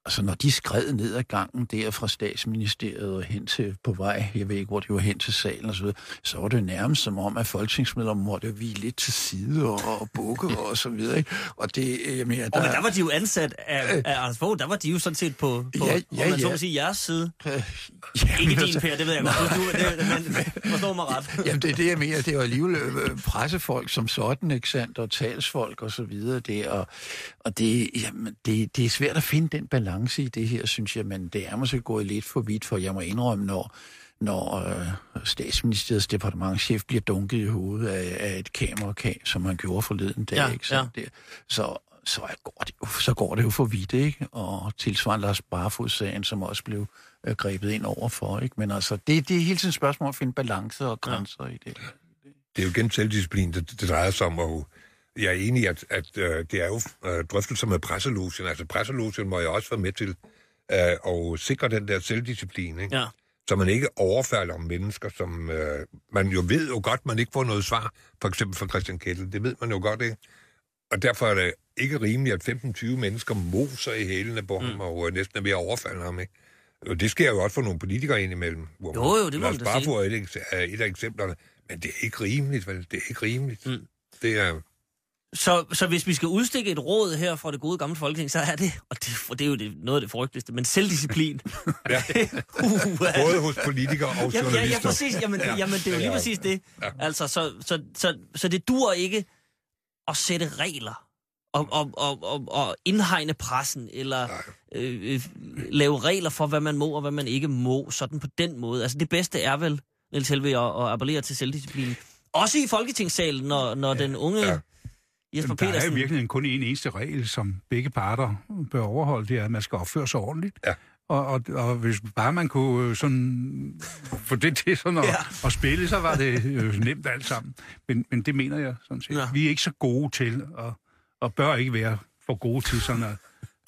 Altså, når de skred ned ad gangen der fra statsministeriet og hen til på vej, jeg ved ikke, hvor det var hen til salen og så videre, så var det nærmest som om, at folketingsmedlemmer måtte hvile lidt til side og, og bukke og så videre, ikke? Og det, jeg mener, der... Og men der var de jo ansat af, af Anders Fogh, der var de jo sådan set på, på ja, ja, man så ja. må sige, jeres side. Ja, ikke din, altså, Per, det ved jeg godt. Du, det, men forstår mig ret. Jamen, det er det, jeg mener. Det er jo alligevel pressefolk som sådan, ikke sandt, og talsfolk og så videre. Det, og, og det, jamen, det, det er svært at finde den balance i det her, synes jeg, men det er måske gået lidt for vidt, for jeg må indrømme, når, når øh, statsministeriets departementschef bliver dunket i hovedet af, af et kamera, som han gjorde forleden dag, ja, ikke sandt, ja. så, så, går det jo, så går det jo for vidt, ikke? Og tilsvarende Lars Barfoed-sagen, som også blev øh, grebet ind overfor, ikke? Men altså, det, det er hele tiden et spørgsmål at finde balance og grænser ja. i det. Det er jo igen selvdisciplin, det, det drejer sig om, og jeg er enig i, at, at øh, det er jo øh, drøftelser med presselogen. Altså presselogen må jeg også være med til øh, at sikre den der selvdisciplin, ikke? Ja. Så man ikke overfalder om mennesker, som øh, man jo ved jo godt, man ikke får noget svar, for eksempel fra Christian Kettel. Det ved man jo godt, ikke? Og derfor er det ikke rimeligt, at femten til tyve mennesker moser i hælene på mm. ham, og øh, næsten er ved at overfalde ham, ikke? Og det sker jo også for nogle politikere indimellem. Hvor jo, jo, det må man da sige. Lars Barfoed er et, et af eksemplerne. Men det er ikke rimeligt, vel? Det er ikke rimeligt. Mm. Det er... Så, så hvis vi skal udstikke et råd her fra det gode gamle Folketing, så er det, og det, for det er jo det, noget af det frygteligste, men selvdisciplin. ja. uh, Både hos politikere og journalister. Ja, ja, præcis. Jamen, ja. jamen, det er jo lige præcis det. Ja. Altså, så, så, så, så det dur ikke at sætte regler og, og, og, og, og indhegne pressen, eller øh, øh, lave regler for, hvad man må og hvad man ikke må, sådan på den måde. Altså, det bedste er vel, Niels Helveg, at, at appellere til selvdisciplin. Også i Folketingssalen, når, når ja. den unge... Ja. Jesper der Petersen. Er jo virkelig kun en eneste regel, som begge parter bør overholde, det er, at man skal opføre sig ordentligt. Ja. Og, og, og hvis bare man kunne sådan få det til sådan at, ja. at spille, så var det øh, nemt alt sammen. Men, men det mener jeg sådan set. Ja. Vi er ikke så gode til, og, og bør ikke være for gode til sådan at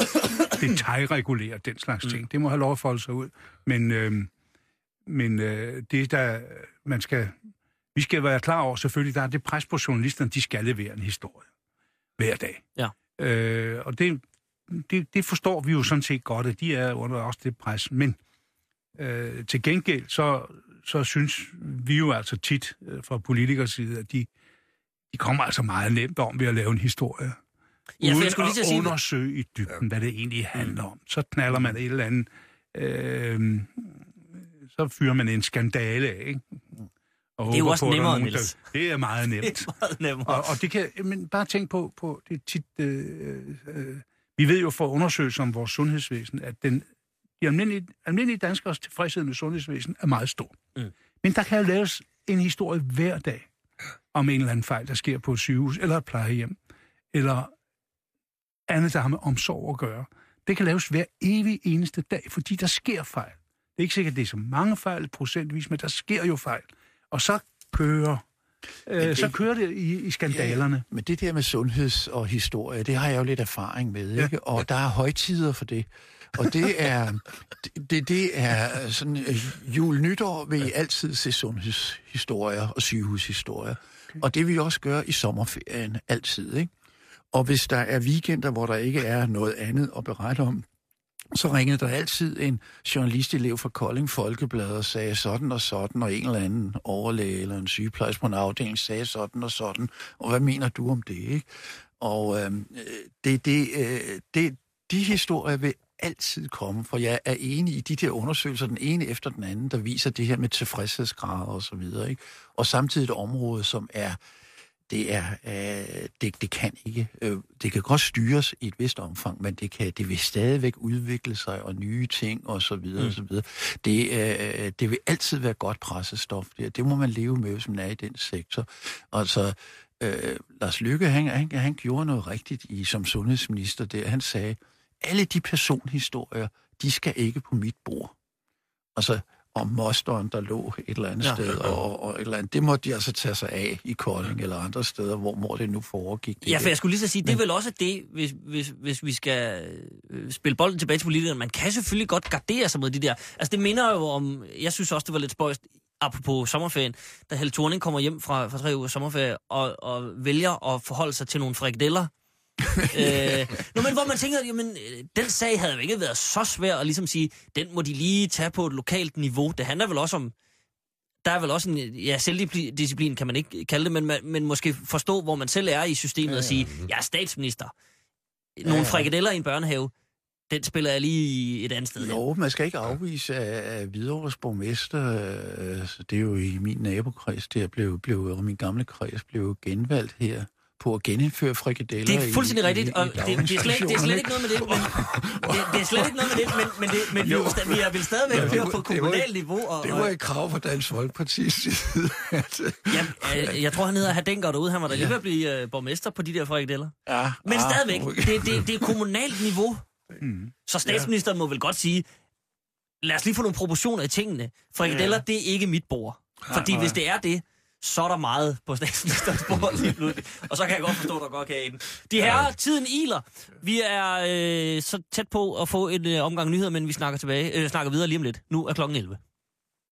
detaljregulere den slags ting. Mm. Det må have lov at folde sig ud. Men, øh, men øh, det der, man skal... Vi skal være klar over, selvfølgelig, der er det pres på journalisterne, de skal levere en historie hver dag. Ja. Øh, og det, det, det forstår vi jo sådan set godt, at de er under også det pres. Men øh, til gengæld, så, så synes vi jo altså tit øh, fra politikers side, at de, de kommer altså meget nemt om ved at lave en historie. Ja, uden jeg skulle lige at sige... undersøge i dybden, hvad det egentlig handler om. Så knaller man et eller andet... Øh, så fyrer man en skandale af, ikke? Og det er jo også nemmere, Niels. Det er meget nemt. Det er meget nemmere. Og, og det kan, men bare tænk på, på det tit, øh, øh, vi ved jo fra undersøgelser om vores sundhedsvæsen, at den, de almindelige, almindelige danskers tilfredshed med sundhedsvæsen er meget stor. Mm. Men der kan jo laves en historie hver dag om en eller anden fejl, der sker på et sygehus, eller et plejehjem, eller andet, der har med omsorg at gøre. Det kan laves hver evig eneste dag, fordi der sker fejl. Det er ikke sikkert, at det er så mange fejl procentvis, men der sker jo fejl. Og så kører, øh, det, så kører det i, i skandalerne. Ja, men det der med sundheds- og historie, det har jeg jo lidt erfaring med, ikke? Ja, og ja. Der er højtider for det. Og det er, det, det er sådan, uh, jul-nytår vil I altid se sundhedshistorier og sygehushistorier. Okay. Og det vil vi også gøre i sommerferien altid, ikke? Og hvis der er weekender, hvor der ikke er noget andet at berette om, så ringede der altid en journalistelev fra Kolding Folkeblad og sagde sådan og sådan, og en eller anden overlæge eller en sygeplejerske på en afdeling sagde sådan og sådan, og hvad mener du om det, ikke? Og øh, det, det, øh, det, de historier vil altid komme, for jeg er enig i de der undersøgelser, den ene efter den anden, der viser det her med tilfredshedsgrader og så videre, ikke? Og samtidig et område, som er Det er, øh, det, det kan ikke, øh, det kan godt styres i et vist omfang, men det kan, det vil stadigvæk udvikle sig og nye ting og så videre mm. og så videre. Det, øh, det vil altid være godt pressestof. Det, det må man leve med, hvis man er i den sektor. Altså, øh, Lars Løkke, han, han, han gjorde noget rigtigt i som sundhedsminister der. Han sagde, alle de personhistorier, de skal ikke på mit bord. Altså, om mosteren, der lå et eller andet ja, sted, ja, ja. Og, og et eller andet. Det må de altså tage sig af i Kolding eller andre steder, hvor, hvor det nu foregik. Det ja, for jeg skulle lige så sige, men... det er vel også det, hvis, hvis, hvis vi skal spille bolden tilbage til politikerne. Man kan selvfølgelig godt gardere sig mod de der. Altså det minder jo om, jeg synes også, det var lidt spøjst, apropos sommerferien, da Helle Thorning kommer hjem fra, fra tre uger sommerferie og, og vælger at forholde sig til nogle frikadeller øh, nå, men hvor man tænker, jamen, den sag havde jo ikke været så svær at ligesom sige, den må de lige tage på et lokalt niveau. Det handler vel også om, der er vel også en, ja, selvdisciplin kan man ikke kalde det, men, men måske forstå, hvor man selv er i systemet ja, ja. og sige, jeg er statsminister. Nogle ja, ja. frikadeller i en børnehave, den spiller jeg lige et andet sted. Jo, man skal ikke afvise, at Hvidovres borgmester, det er jo i min nabokreds, der blev, blev, og min gamle kreds blev genvalgt her, på at genindføre frikadeller. Det er fuldstændig i, rigtigt, og i, i det, det, er slet, det er slet ikke noget med det, men det, det er slet ikke noget med det, men, men, det, men jo, vi er vel stadigvæk ja, det, på kommunalt niveau. Og, det var et krav fra Dansk Folkepartis side. ja, jeg, jeg tror, han hedder Hadenker derude, han var da lige ved at blive uh, borgmester på de der frikadeller. Ja, men ah, stadigvæk, okay. det, det, det er kommunalt niveau. Mm. Så statsministeren ja. må vel godt sige, lad os lige få nogle proportioner i tingene. Frikadeller, ja. det er ikke mit bord. Fordi ja, ja. hvis det er det, så er der meget på statsministerens bord lige pludselig. Og så kan jeg godt forstå, at der godt kan ind. De herrer, tiden iler. Vi er øh, så tæt på at få en øh, omgang nyheder, men vi snakker, tilbage, øh, snakker videre lige om lidt. Nu er klokken elleve.